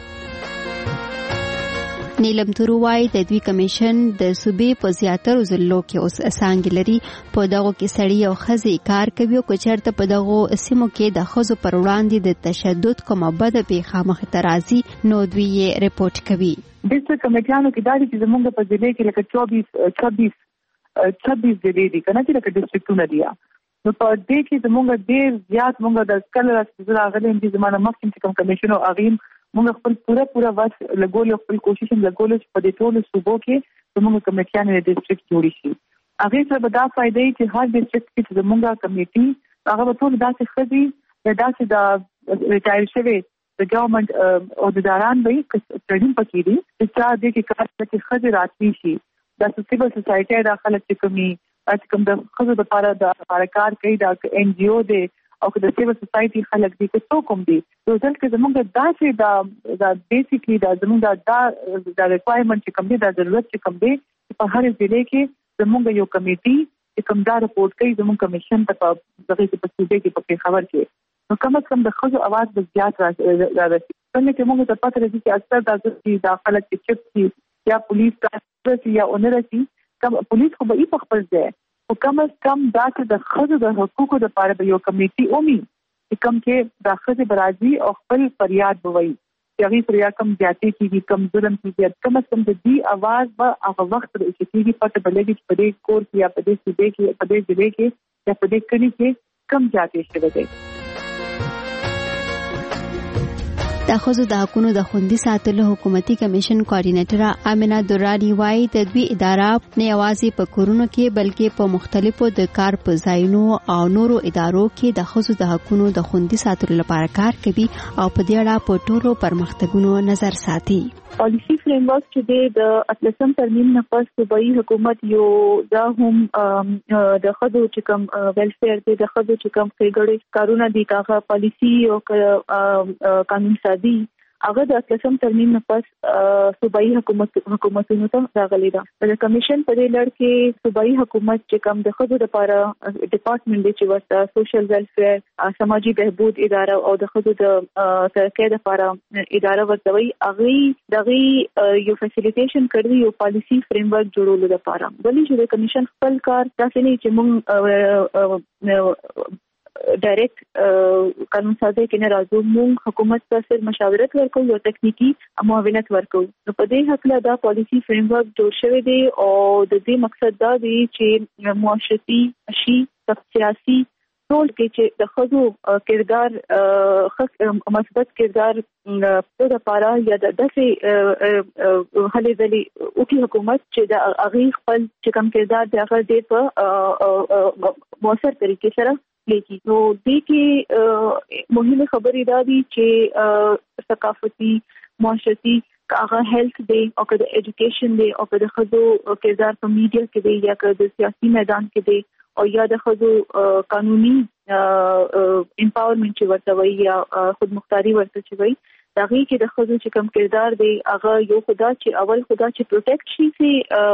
نیلم تورو وايي د دوی کمیشن د صوبې په زیاترو ضلعو کې اوس څنګه لري په دغه کې سړي او ښځې کار کوي او چېرته په دغه سیمو کې د ښځو پر وړاندې د تشدد کومه بده پیښه مخ ته راځي نو دوی یې ریپورت کوي. د څه کمیټیانو کې دا چې زموږ په ضلع کې لکه 26 ضلع دي کنه چې لکه ډیسټریکټونه دي نو په دې کې زموږ ډیر زیات موږ د کله راځي غلې د زمانه مخکې کوم کمیشن او اغیم موږ خپل پورا وخت لګول خپل کوشش لګول چې په دې ټولو صوبو کې زموږ کمیټیان د ډیسټریکټ جوړی شي. هغه سره به دا فائدې چې هر ډیسټریکټ کې زموږ کمیټي هغه به ټول داسې خدي داسې د ریټایر شوی د ګورنمنت او د داران به ټریننګ پکې دي چې دا د کار کې خدي راتلی شي د سیویل سوسایټي د خلک چې کوم د خزو لپاره د کار کوي د ان جی او دی او د سیویل سوسایټي خلک دي چې څوک هم دي نو ځکه زموږ داسې د بیسیکلی د زموږ د ریکوایرمنت چې کوم دي د ضرورت چې کوم دي په هر ضلع کې زموږ یو کمیټي چې کوم دا رپورټ کوي زموږ کمیشن ته په دغه کې په صوبې کې په خبر کې نو کم از کم د خزو आवाज به زیات راځي څنګه چې موږ ته پته لري چې اکثر د داخله کې چپ یا پولیس تاسو یا اونرسي کم پولیس خو به په خپل ځای او کم از کم دا چې د خځو د حقوقو لپاره به یو کمیټي اومي چې کم کې د خځې برازي او خپل فریاد بوي چې هغه فریاد کم زیاتې کیږي کم ظلم کیږي کم از کم د دې आवाज به هغه وخت د کیږي پته بلګي چې په دې کور کې یا په دې صوبې کې په دې ضلع کې یا په دې کلی کې کم زیاتې شوه دي. د ښځو د حقونو د خوندي ساتلو حکومتي کمیشن کوارډینیټر امینه درانی وايي د دوی اداره نه یوازې په کورونو کې بلکې په مختلفو د کار په ځایونو او نورو ادارو کې د ښځو د حقونو د خوندي ساتلو لپاره کار کوي او په دې اړه په ټولو پرمختګونو نظر ساتي. پالیسی فریم ورک چې د اتلسم ترمیم نه پس صوبایي حکومت یو دا هم د خځو چې کوم ویلفیر دی د خځو چې کوم ښېګړې کارونه دي هغه پالیسی او قانون سازي هغه د اتلسم ترمیم نه پس صوبایي حکومتونو ته راغلي ده. د کمیشن په دې لړ کې صوبایي حکومت چې کوم د خځو لپاره ډپارټمنټ دی چې ورته سوشل ویلفیر سماجی بهبود اداره او د خځو د ترقۍ لپاره اداره ورته وي هغه دغه یو فیسیلیټیشن کړی یو پالیسی فریم ورک جوړولو لپاره ولې چې د کمیشن خپل کار تاسو نه چې موږ ډایرکټ قانون سازي کې نه راځو موږ حکومت ته صرف مشاورت ورکو او تکنیکی معاونت ورکو نو په دې حق له دا پالیسی فریم ورک جوړ شوی دی او د دې مقصد دا دی چې معاشرتي شي سیاسي ټول کې چې د خځو کردار مثبت کردار په لپاره یا د داسې هلې ځلې او کی حکومت چې د هغه خپل چې کوم کردار د هغه دې په موثر طریقې سره لیکي نو دې کې مهمه خبرې دا دي چې ثقافتي معاشرتي هغه هیلث دی او که د ایجوکیشن دی او که د خځو کردار په میډیا کې دی یا که د سیاسي میدان کې دی او یا د خځو قانوني امپاورمنت چې ورته وي یا خودمختاري ورته چې وي دغه کې د خځو چې کوم کردار دی هغه یو خدا چې اول خدا چې پروټیکټ شي سي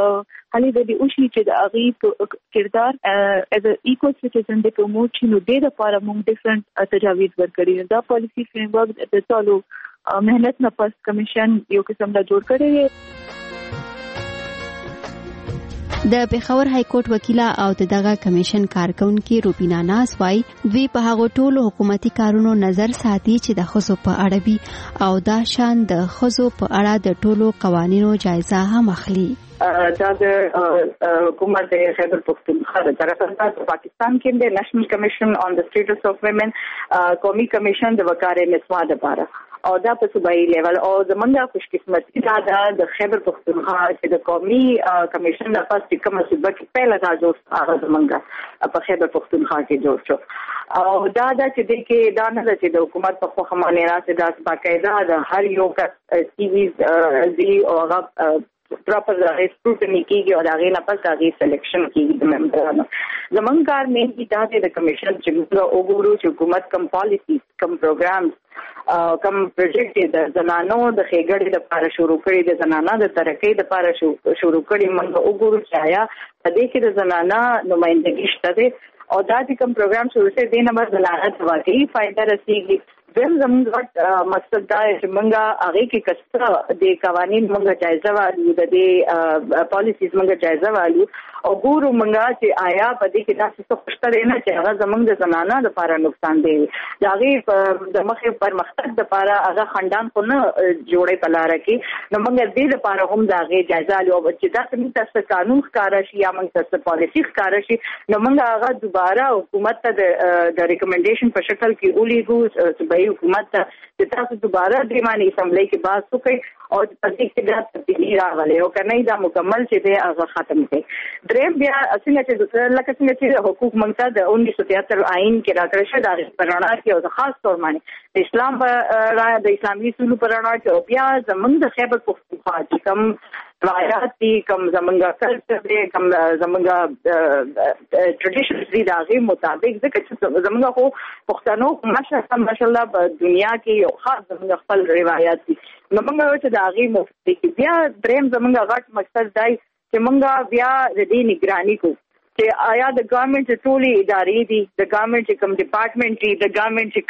هلي د دې اوشي چې د اغي کردار as a eco citizen د پروموټ چې نو د لپاره موږ ډیفرنٹ تجاویز ورکړي دا پالیسی فریم ورک د ټولو مهنت نه پس کمیشن یو قسم لا جوړ کړی د پیښور های کورټ وکیله او دغه کمیشن کارکونکو روبینا ناز وايي دوی په هغه ټولو حکومتي کارونو نظر ساتي چې د خصو په اړه وي او دا شان د خصو په اړه د ټولو قوانینو جایزه هم اخلي دا د حکومت د خیبر پختونخوا د طرفه په پاکستان کې د نېشنل کمیشن آن د سټیټس اف ویمن قومي کمیشن د وقار نسوا لپاره او دا په صوبایي لیول او زمونږه خوش قسمتي دا د خیبر پختونخوا چې د قومي کمیشن د پاس چې کومه صوبه کې پهلا دا جوړ هغه زمونږه په خیبر پختونخوا کې جوړ شو او دا چې د کې دا نه چې د حکومت په خو خمانه راځي دا باقاعده د هر یو کس ټي وی دی او هغه پراپر سکروټنی کیږي او هغه نه پس هغه سلیکشن کیږي د ممبرانو زمونږ کار مین کی دا د کمیشن چې موږ وګورو چې حکومت کم پالیسی کم پروګرامز کم پروجیکټ د زنانو د خېګړې د لپاره شروع کړي د زنانو د ترقۍ د لپاره شروع کړي موږ وګورو چې آیا په دې کې د زنانو نمائندګي شته او دا چې کم پروګرام شروع شي د نمبر زنانو ته واقعي فائدہ رسیږي زموږ مقصد دا چې موږ هغه کې کسته د قوانین موږ جایزه والو د دې پالیسیز موږ جایزه والو او ګورو موږ چې آیا په دې کې تاسو څه خوشته نه چې هغه زموږ د زنانه لپاره نقصان دی دا غي د مخې پرمختګ لپاره هغه خندان خو نه جوړې پلاره کې نو موږ دې لپاره هم دا غي جایزه والو چې دا څنګه تاسو قانون ښکارا شي یا موږ تاسو پالیسی ښکارا شي نو موږ هغه دوباره حکومت ته د ریکمنډیشن په شکل کې ولیږو حکومت ته چې تاسو دوباره د مانی اسمبلی کې بحث وکړي او په دې کې د تبدیلی راغلي او کنه دا مکمل چې دی هغه ختم کړي دریم بیا څنګه چې لکه څنګه چې حقوق منځ د 1973 آئین کې راکړل شو د پرانا کې او خاص تور باندې د اسلام د اسلامي اصول پرانا کې بیا زمونږ د خیبر پختونخوا چې کوم روایت دي کوم زمونږه کلچر دی کوم زمونږه ټریډیشنز دي دا غي مطابق ځکه چې زمونږه خو پښتنو ماشاءالله په دنیا کې یو خاص زمونږ خپل روایت دي نو موږ چې دا غي مفتی بیا دریم زمونږه غټ مقصد دی چې موږ بیا د دې نگرانی کو چې آیا د ګورنمنت ټولي ادارې دي د ګورنمنت کوم ډپارټمنټ دي د ګورنمنت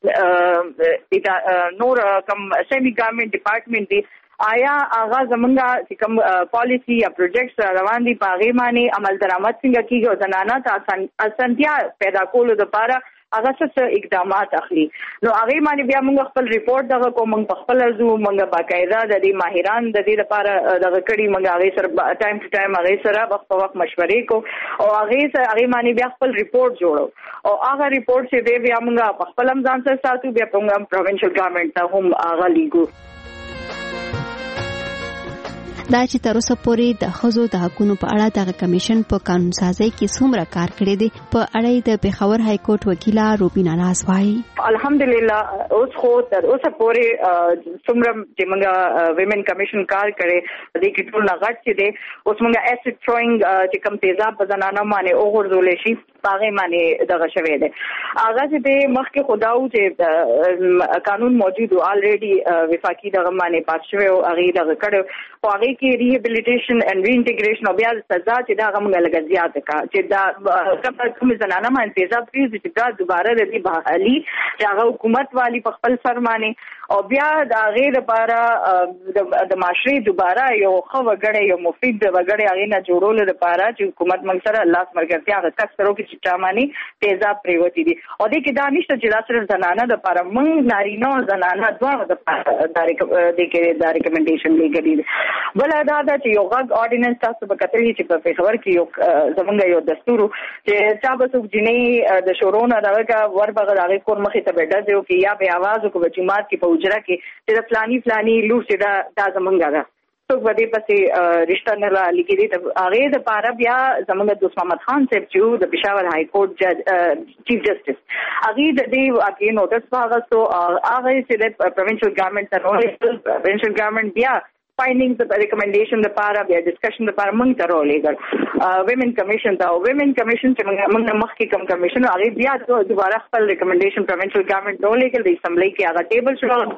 کوم نور کوم سیمي ګورنمنت ډپارټمنټ دي آیا هغه زمونږه چې کوم پالیسی یا پروجیکټس روان دي په هغه باندې عمل درآمد څنګه کیږي او زنانه ته اسانتیا پیدا کولو لپاره هغه څه اقدامات اخلي نو هغه باندې بیا موږ خپل ریپورت دغه کوم په خپل ارزو موږ باقاعده د دې ماهران د دې لپاره دغه کړي موږ هغه سره ټایم ټو ټایم هغه سره وخت په وخت مشورې کو او هغه باندې بیا خپل ریپورت جوړو او هغه ریپورت چې دی بیا موږ په خپل ځان سره ساتو بیا په پروینشل ګورنمنت ته هم هغه لیګو دا چې تر اوسه پورې د ښځو د حقوقو په اړه دغه کمیشن په قانون سازي کې څومره کار کړی دی په اړه د پیښور های کورټ وکیله روبینا ناز وايي الحمدلله اوس خو تر اوسه پورې څومره چې موږ ویمن کمیشن کار کړي د دې ټول غټ چې دی اوس موږ اسید تھروینګ چې کوم تیزاب په زنانه باندې وګورځول شي هغه باندې دغه شوی دی هغه چې د مخکې خداو چې قانون موجود الریډي وفاقي دغه باندې پات شوی او هغه دغه کړو او هغه کې ریهابلیټیشن اینڈ ری انټیګریشن او بیا سزا چې دا غو موږ لګ زیات کا چې دا کوم زنانه باندې تیزاب پریز چې دا دوباره د دې بحالي چې هغه حکومت والی په خپل فرمانه او بیا د غیر لپاره د معاشري دوباره یو خو وګړي یو مفید وګړي هغه نه جوړول لپاره چې حکومت موږ سره الله مرګتیا هغه تک سره کې چې چاماني تیزاب پریوتی دي او دې کې دا نشته چې دا صرف زنانه د لپاره موږ نارینه او زنانه دواړه د کې ریکمنډیشن لګړي بل دا چې یو غږ اورډیننس تاسو په کتلې چې په پیښور کې یو زمونږ یو دستور چې چا به څوک جنې د شورونه دغه وربغه دغه کور مخې ته بیډه دیو کې یا به आवाज کو بچمات کې په اجرا کې چې فلانی لور چې دا زمونږ دا څوک به دې پسې رشتہ نه لګي دي ته هغه د پاره بیا زمونږ دوست محمد خان صاحب چې د پېښور های کورټ جج چیف جسټس هغه د دې واقعي نوټس واغستو هغه چې د پروینشل ګورنمنت ته پروینشل ګورنمنت بیا findings the recommendation the para bia discussion the para mung taro legal women commission چې موږ مخکې کوم کمیشن هغه بیا دوباره خپل recommendation provincial government ته legal the assembly کې هغه ټیبل شو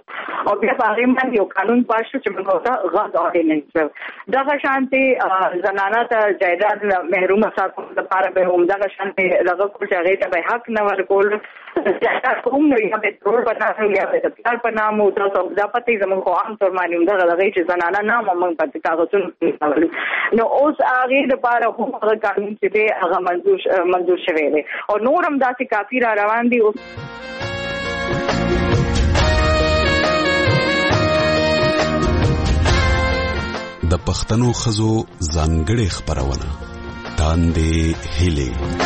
او بیا په هغه باندې یو قانون پاس شو چې موږ ته غږ اوریننس دغه شانتي زنانه ته جایداد محروم ساتلو لپاره به هم دغه شانتي دغه کول چې هغه ته به حق نه ورکول جایداد کوم نه یا به ترور بناسو یا به پلار په نام او تاسو دا پته زموږ خو عام تور باندې دغه چې زنانه نام موږ په کاغذونو نو اوس هغه لپاره هم هغه قانون چې دی هغه منظور شوی دی او نور هم داسې کافي را روان دي. د پښتنو ښځو ځانګړې خپرونه تاندې هیلې.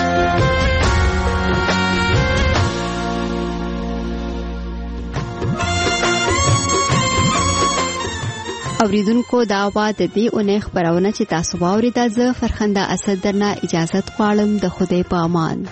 اوریدونکو دا وا د دې اونۍ خبرونه چې تاسو واوریده زه فرخنده اسد درنه اجازه غواړم د خدای په امان.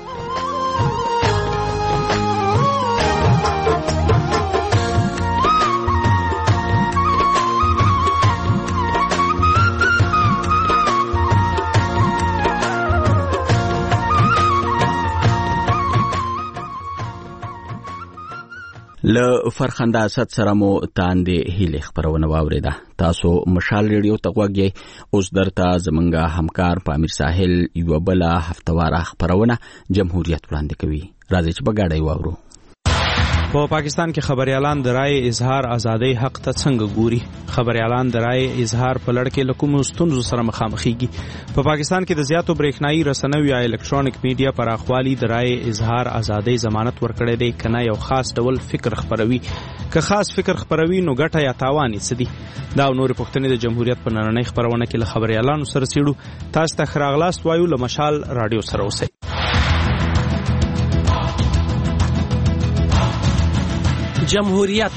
له فرخنده اسد سره مو تاندې هیلې خبرونه واوریده. تاسو مشال ریډیو ته غوږی. اوس درته زمونږه همکار په امیر ساحل یو بل هفتواره خبرونه جمهوریت وړاندې کوي. راځي چې بغاړی واورو. په پاکستان کې خبريالان د رائے اظهار ازادۍ حق ته څنګه ګوري؟ خبريالان د رائے اظهار په لړ کې لکه مستونزو سره مخامخېږي. په پاکستان کې د زیاتو برېښنایي رسنیو یا الکترونیک میډیا پر اخوالي د رائے اظهار ازادۍ ضمانت ورکړی دی کنه یو خاص ډول فکر خبروي. که خاص فکر خبروي نو ګټه یا تاوان یې څه دي؟ دا نور پوښتنې د جمهوریت په نننۍ خبرونه کې له خبريالانو سره څېړو. تاسو ته خراغلاست وایو له مشال رادیو سره اوسئ. جمهوریت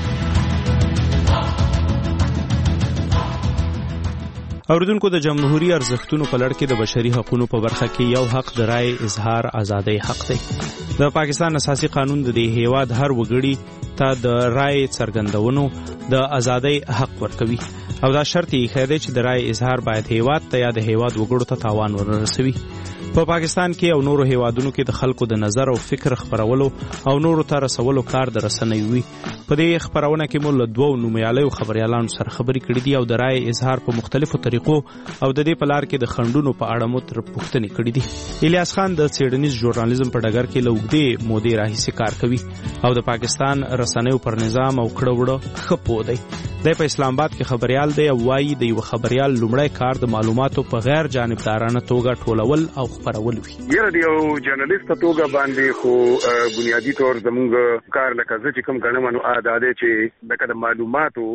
اوریدونکو د جمهوریت ارزښتونو په لړ کې د بشري حقوقو په برخه کې یو حق د رائے اظهار ازادۍ حق دی. د پاکستان اساسي قانون د دې هیواد هر وګړي ته د رائے څرګندونو د ازادۍ حق ورکوي او دا شرط یې خېده چې د رائے اظهار باید هیواد ته یا د هیواد وګړو ته تاوان ورسوي. په پاکستان کې او نورو هیوادونو کې د خلکو د نظر او فکر خبرولو او نورو ته رسولو کار د رسنیو وي. په دې خبرونه کې مول دوه نومیالیو خبريالانو سره خبرې کړې دي او د رائے اظهار په مختلفو طریقو او د دې په لار کې د خندونو په اړه مو تر پوښتنې کړې دي. الیاس خان د څېړنیز ژورنالیزم په ډګر کې لوګدې مودې راهیسې کار کوي او د پاکستان رسنیو پر نظام او کړه وړه ښه پوه دی. د اسلام آباد کې خبريال دی او وايي د یو خبريال لومړی کار د معلوماتو په غیر جانبدارانه توګه ټولول او خپرول وي. یو جرنالیست توګه باندې خو بنیادی طور زموږ کار لکه چې کوم غنمنو عادت چې د معلوماتو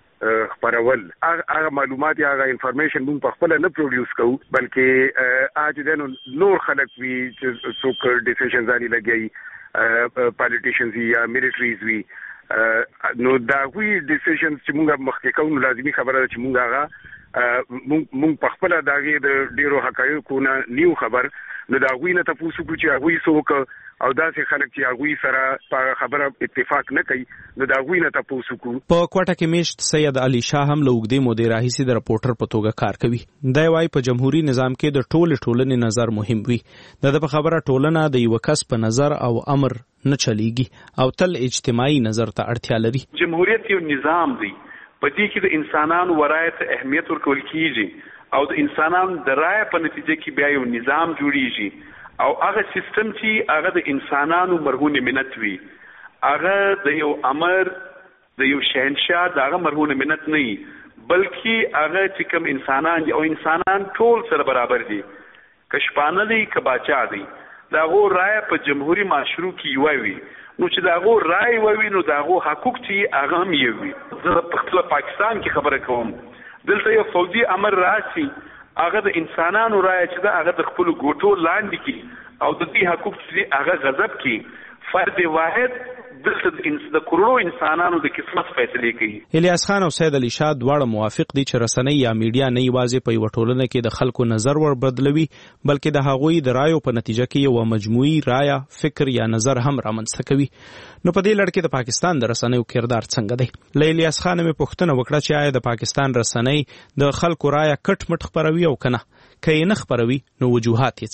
خبرول هغه معلومات یا هغه انفارمیشن موږ په خپل نه پروډوس کوو بلکې اج دنو نور خلک وی چې څوک ډیسیژنز اني لګي پالیټیشنز یا ملټریز وی نو دا وی ډیسیژنز چې موږ مخکې کوو لازمي خبره ده چې موږ هغه موږ په خپل داګه د ډیرو حقایقو نه نیو خبر نو دا وی نه تاسو کو چې هغه څوک او داسې خلک چې هغه سره په خبره اتفاق نه کوي نو دا وی نه تاسو کو. په کوټه کې میشت سید علي شاه هم لوګدې مودې راهیسې د رپورټر په توګه کار کوي. دا وايي په جمهوریت نظام کې د ټولنې نظر مهم وي. د خبره ټولنه د یو کس په نظر او امر نه چلیږي او تل اجتماعي نظر ته اړتیا لري. جمهوریت یو نظام دی په دې کې د انسانانو ورایت اهمیت ورکول کیږي او د انسانانو د رائے په نتیجه کې بیا یو نظام جوړیږي او هغه سیستم چې هغه د انسانانو مرهون منت وي هغه د یو امر د یو شهنشاه دغه مرهون منت نه بلکې هغه چې کوم انسانان ټول سره برابر دي کشپانه دي کباچا دي داغه رائے په جمهوریت معاشرو کې وي نو چې داغه رائے وي نو داغه حقوق چې هغه هم وي. زه په پاکستان کې خبره کوم دلته یو فوجي امر راشي هغه د انسانانو رائے چې دا هغه د خپل ګوټو لاندې کی او د دې حقوق چې هغه غضب کی فرد واحد دلته د کروڑو انسانانو د قسمت فیصله کوي. الیاس خان او سید علي شاه دواړه موافق دي چې رسنۍ یا میډیا نه یوازې په یو ټولنه کې د خلکو نظر ور بدلوي بلکې د هغوی د رایو په نتیجه کې یو مجموعي رایه فکر یا نظر هم رامنځته کوي. نو په دې لړ کې د پاکستان د رسنیو کردار څنګه دی؟ له الیاس خان مې پوښتنه وکړه چې آیا د پاکستان رسنۍ د خلکو رایه کټ مټ خبروي او کنه که یې نه خبروي نو وجوهات یې څه دي؟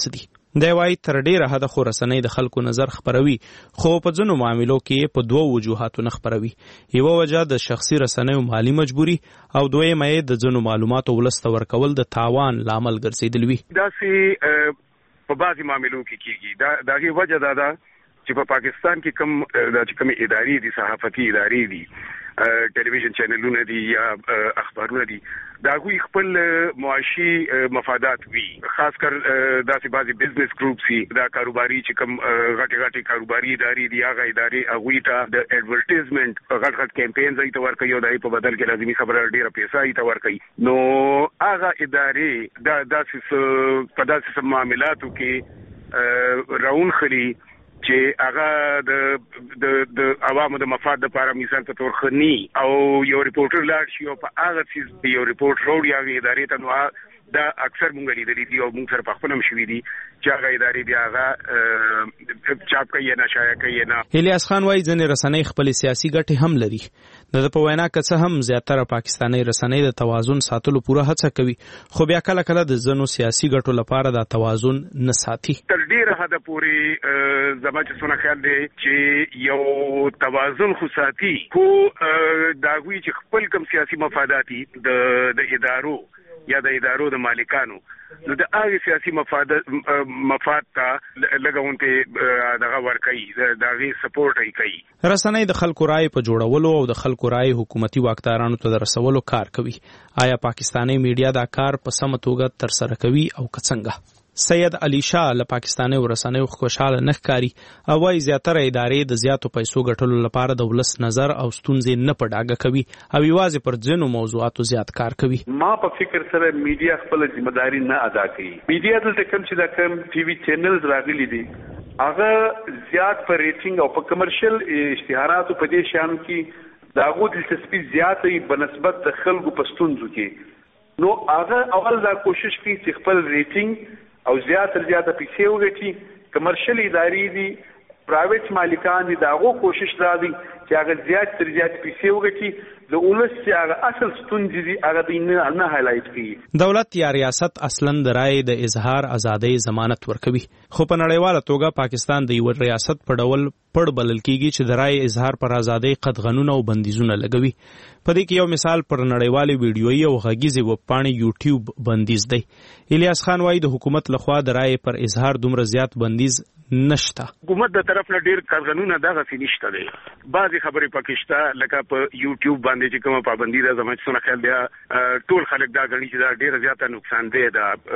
دی وايي تر ډیره حده خو رسنۍ د خلکو نظر خپروي خو په ځینو معاملو کې په دوه وجوهاتو نه خپروي. یوه وجه د شخصي رسنیو مالی مجبوري او دویمه یې د ځینو معلوماتو ولس ته ورکول د تاوان لامل ګرځېدل وي. داسې په بعضې معاملو کې کېږي. د هغې وجه دا ده چې په پاکستان کې کوم ادارې دي، صحافتي ادارې دي، ټلویزیون چینلونه دي یا اخبارونه دي، دا هغوی خپل معاشي مفادات وي. خاص کر داسې بعضې بزنس ګروپس دي، دا کاروباري چې کوم غټې کاروباري ادارې دي، هغه ادارې هغوی ته د ایډورټیزمنټ غټ کیمپینز هغوی ته ورکوي او د هغې په بدل کې لازمي خبره ډېره پیسه هغوی ته ورکوي. نو هغه ادارې په داسې معاملاتو کې راونخلي چې هغه د عوامو د مفاد لپاره مثال په تور خني او یو ریپورټر لاړ شي او په هغه څیز یو ریپورټ وروړي هغې ادارې ته، نو دا اکثر مونږ لیدلي دي او مونږ سره په خپله هم شوي دي چې هغه ادارې بیا هغه چاپ کوي یا نه شایع کوي نه. الیاس خان وایي ځینې رسنۍ خپلې سیاسي ګټې هم لري. د په وینا که څه هم زیاتره پاکستاني رسنۍ د توازن ساتلو پوره هڅه کوي، خو بیا کله کله د ځینو سیاسي ګټو لپاره دا توازن نه ساتي. تر ډېره حده پورې زما چې څونه خیال دی چې یو توازن خو ساتي، خو د هغوی چې خپل کوم سیاسي مفادات دي د ادارو یا د ادارو د مالکانو، نو د هغې سیاسي مفاد ته لږونتې دغه ورکوي، د هغې سپورټ یې کوي. رسنۍ د خلکو رایې په جوړولو او د خلکو رایې حکومتي واکدارانو ته د رسولو کار کوي. آیا پاکستاني میډیا دا کار په سمه توګه ترسره کوي او که څنګه؟ سید علی شاه له پاکستاني رسنیو خوشاله نه ښکاري او وايي زیاتره ادارې د زیاتو پیسو ګټلو لپاره د ولس نظر او ستونزې نه په ډاګه کوي او یوازې پر ځینو موضوعاتو زیات کار کوي. ما په فکر سره میډیا خپل ځمېداري نه ادا کوي. میډیا دلته کوم چې دا کوم ټي وي چینلز راغلي دي هغه زیات په ریټینګ او په کمرشل اشتهاراتو په دې شان کې د هغو دلچسپي زیاتې بنسبت د خلکو په ستونزو کې. نو هغه اول دا کوشش کوي چې خپل ریټینګ او زیاته پیسې وګټي. کمرشل ادارې دي، پرایویټ مالکان دي، دا هغو کوشش دا دی چې هغه زیات پیسې وګټي، د ولس چې هغه اصل ستونزې دي هغه دوی نه هایلایټ کوي. دولت یا ریاست اصلا د رایې د اظهار ازادۍ ضمانت ورکوي، خو په نړیواله توګه پاکستان د یو ریاست په ډول پړ بلل کیږي چې د رایې اظهار پر ازادۍ قدغنونه او بندیزونه لګوي. په دې کې یو مثال پر نړیوالې ویډیويي او غږیزې ویبپاڼې یوټیوب بندیز دی. الیاس خان وایي د حکومت لخوا د رایې پر اظهار دومره زیات بندیز نشته. حکومت د طرف نه ډیر قانونونه دغه نشته دی. بعضې خبرې پکې شته لکه په یوټیوب باندې چې کومه پابندي ده، زما چې څونه خیال دی ټول خلک دا ګڼي چې دا ډیره زیاته نقصان دی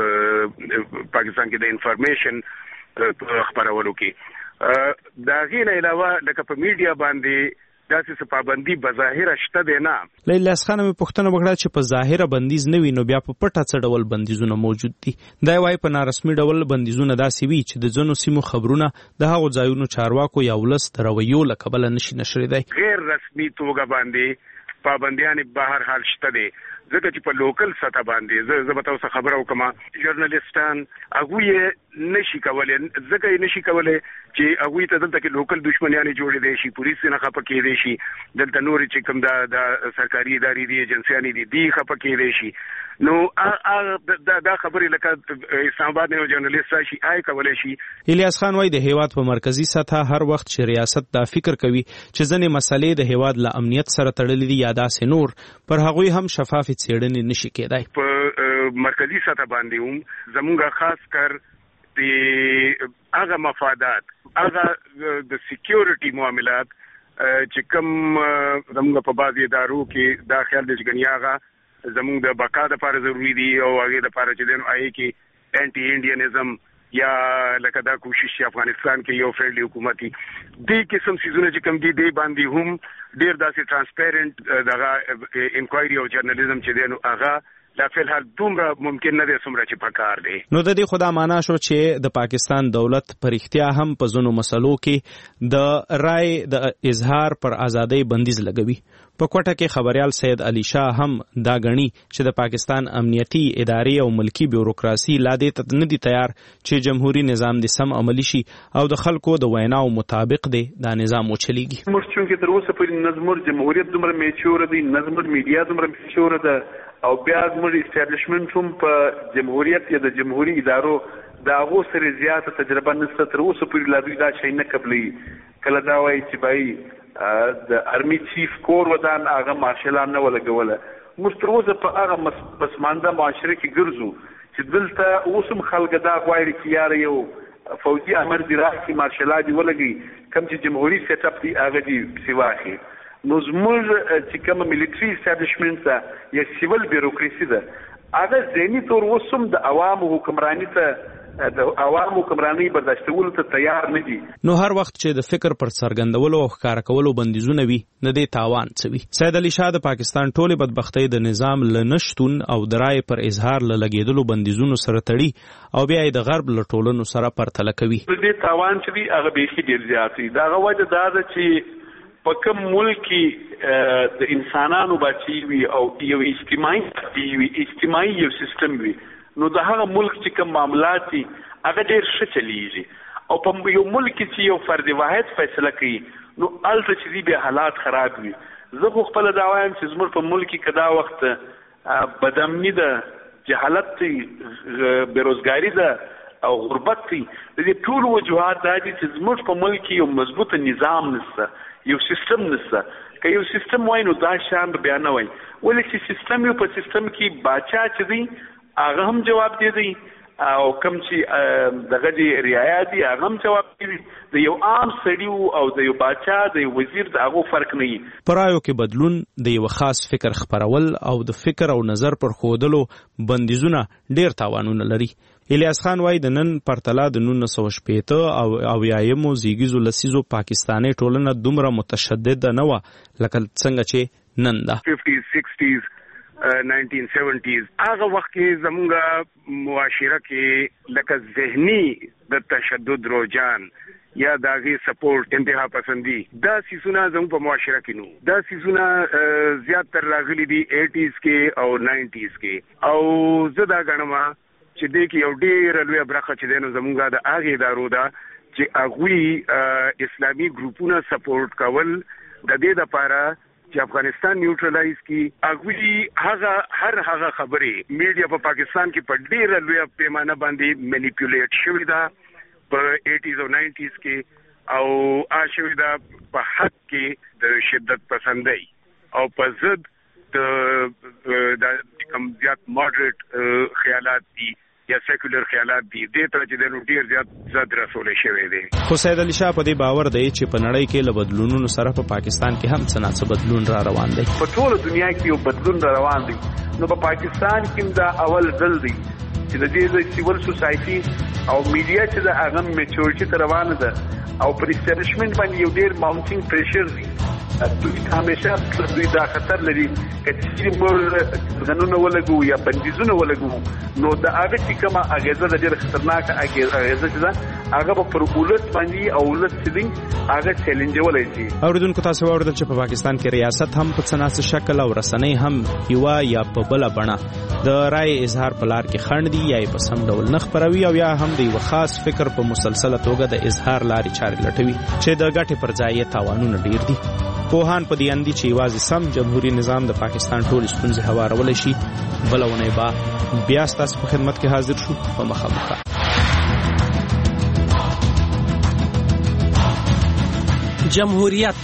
د پاکستان کې د انفارمیشن خپرولو کې. د هغې نه علاوه لکه په میډیا باندې داسې څه پابندي بظاهره شته دی نه. له الیاس خان مې پوښتنه وکړه چې په ظاهره بندیز نه وي نو بیا په پټه څه ډول بندیزونه موجود دي. دا وایي په نارسمي ډول بندیزونه داسې وي چې د ځینو سیمو خبرونه د هغو ځایونو چارواکو یا ولس د رویو له کبله نشي نشریدی. غیر رسمي توګه باندې پابندیانې بهر حال شته دی، ځکه چې په لوکل سطح باندې زه به تاسو خبره وکم ژورنالیستان هغوی یې نشي کولی، ځکه یې نشي کولی چې هغوی ته دلته کې لوکل دشمنیانې جوړېدی شي، پولیس نه خفه کېدی شي، دلته نورې چې کوم دا سرکاري ادارې دي ایجنسیانې دي دی خفه کېدی شي. نو دا خبرې لکه اسلام آباد نه یو ژورنالیست راشي آی کولی شي. الیاس خان وایي د هیواد په مرکزي سطح هر وخت چې ریاست دا فکر کوي چې ځینې مسلې د هیواد له امنیت سره تړلې دي یا داسې نور، پر هغوی هم شفاف څېړنې نشي کېدای. په مرکزي سطح باندې هم زموږ خاص کر د هغه مفادات، هغه د سکیورټي معاملات چې کوم زموږ په بعضې ادارو کې دا خیال دی چې ګنې هغه زموږ د بقا دپاره ضروري دي او هغې دپاره چې دی نو هغې کې انټي انډینزم یا لکه دا کوشش چې افغانستان کې یو فرینډلي حکومت وي، دې قسم څیزونه چې کوم دي دې باندې هم ډېر داسې ټرانسپیرنټ دغه انکوایري او جرنالیزم چې دی نو هغه لا فی الحال دومره ممکن نه دی څومره چې پکار دی. نو د دې خدا معنا شو چې د پاکستان دولت پر اختیا هم په ځینو مسلو کې د رای د اظهار پر ازادۍ بندیز لګوي. په کوټه کې خبريال سید علی شاه هم دا غني چې د پاکستان امنیتي ادارې او ملکی بیوروکراسي لا دې نه دي تیار چې جمهوریت نظام د سم عملی شي او د خلکو د ویناو مطابق دی دا نظام وچلیږي. موږ چې تر اوسه پورې نظم جمهوریت دومره میچور دی، نظم میډیا دومره میچور ده او بیا زموږ اسټابلیشمنټ هم په جمهوریت یا د جمهوریت ادارو د هغو سره زیاته تجربه نشته، تر اوسه پورې لا دوی دا شی نه قبلوي. کله دا وایي چې بای د آرمي چیف کور ودان هغه مارشلان نه ولګوله. موږ تر اوسه په هغه پسمانده معاشره کې ګرځو چې دلته اوس هم خلک دا غواړي چې یاره یو فوجي امر دی راکړي، مارشلا دي ولګي، کوم چې جمهوري سیټ اپ دی هغه دي پسې واخلي. نو زموږ چې کومه ملټري اسټابلیشمنټ ده یا سیول بیوروکراسي ده هغه ذهني طور اوس هم د عوامو حکمراني ته د عوامو حکمراني برداشتولو ته تیار نه دي. نو هر وخت چې د فکر پر څرګندولو او ښکاره کولو بندیزونه وي نه دی تاوان څه وي. سید علي شاه د پاکستان ټولې بدبختۍ د نظام له نشتون او د رایې پر اظهار له لګېدلو بندیزونو سره تړي او بیا یې د غرب له ټولنو سره پرتله کوي. د دې تاوان چې وي هغه بیخي ډېر زیات وي. د هغه وجه دا ده چې په کوم ملک کې د انسانانو بچي وي او یو اجتماعي یو سیستم وي، نو د هغه ملک چې کوم معاملات دي هغه ډېر ښه چلیږي. او په یو ملک کې چې یو فرد واحد فیصله کوي نو هلته چې دي بیا حالات خراب وي. زه خو خپله دا وایم چې زموږ په ملک کې که دا وخت بدامني ده، جهالت دی، بېروزګاري ده او غربت دی، د دې ټول وجوهات دا دي چې زموږ په ملک کې یو مضبوطه نظام نشته، یو سیستم نشته. که یو سیستم وای نو دا شان به بیا نه وای. ولې چې سیستم یو په سیستم کې باچا چې دی هغه هم جواب دی او کوم چې دغه دی رعایا دي هغه هم جواب دی. د یو عام سړي او د یو باچا د یو وزیر د هغو فرق نه وي. په رایو کې بدلون، د یو خاص فکر خپرول او د فکر او نظر پر ښودلو بندیزونه ډېر تاوانونه لري. الیاس خان وایي د نن پرتله د 1960 او اویایمو زیږیزو لسیزو پاکستاني ټولنه دومره متشدده نه وه لکه څنګه چې نن ده. 50s 60s 1970s هغه وخت کې زموږ معاشره کې لکه ذهني د تشدد روجان یا داغي سپورټ انتها پسندي دا سیسونه زموږ په معاشره کې نو دا سیسونه زیات تر راغلي دي 80s کې او 90s کې. او زه دا غنم چې دې کې یو ډېر لوی برخه چې دینو زموږه د هغه ادارو ده چې هغوی اسلامي ګروپونه سپورټ کول د دې لپاره چې افغانستان نیوټرلایز کی. هغوی هغه خبرې میډیا په پاکستان کې په ډېر لوی پیمانه باندې مینیپولیټ شوې ده په 80s او 90s کې او شوې ده په حق کې د شدت پسندۍ او په ضد د کم زیات ماډریټ خیالات دي یا سیکولر خیالات دي. دې ته چې د ډېر زیات زد رسولې شوی دی. خو سید علي شاه په دې باور دی چې په نړۍ کې له بدلونونو سره په پاکستان کې هم څه ناڅه بدلون را روان دی. په ټوله دنیا کې یو بدلون را روان دی، نو په پاکستان کې دا اول ځل دی چې د دې سیول سوسایټي او میډیا چې د هغه میچورټي ته روانه ده او پر اسټابلیشمنت باندې یو ډېر ماونټینګ پریشر دی. دوی همیشه دوی دا خطر لري چې موږ قانون ولګو یا بندیزونه ولګو نو د هغه چې کومه اغیزه د ډېر خطرناک اغیزه چې ده هغه په پرولت باندې او ولت سیلینګ هغه چیلنج ولای شي. اوریدونکو تاسو واوریدل چې په پاکستان کې ریاست هم په څناسه شکل او رسنۍ هم یو یا په بل بڼه د رائے اظهار په لار کې خنډ دي یا په سم ډول نه خپروي او یا هم د یو خاص فکر په مسلسله توګه د اظهار لارې چارې لټوي چې د ګټې پر ځای یې تاوانونه ډېر دي. پوهان په دې اندي چې یوازې سم جمهوریت نظام د پاکستان ټول ستونزې هوارولی شي. بله اونۍ به بیا ستاسو په خدمت کې حاضر شو په مخامخ. جمهوریت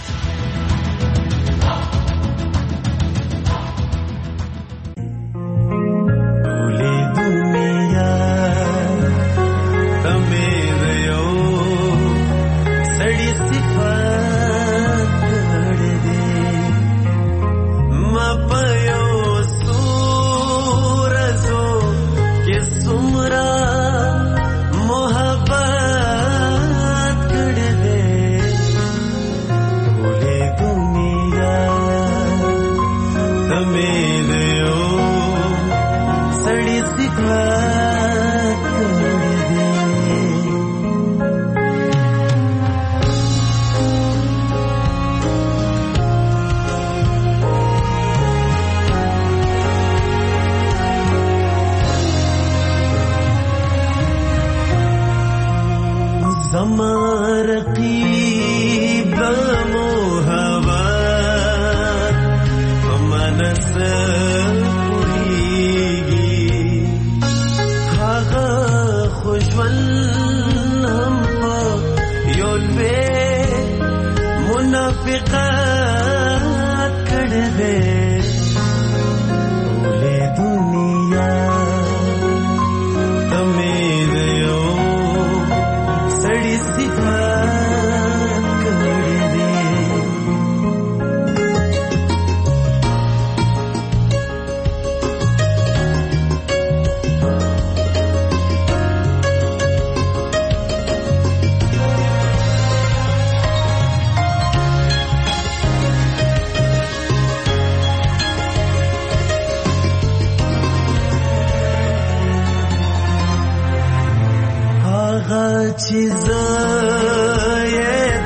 چې زه د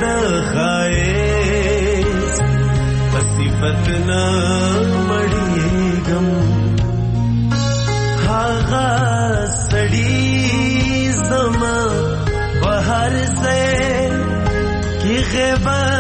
خایست په صفت نه مړېږم هغه سړی زما په هر ځای کې غیبت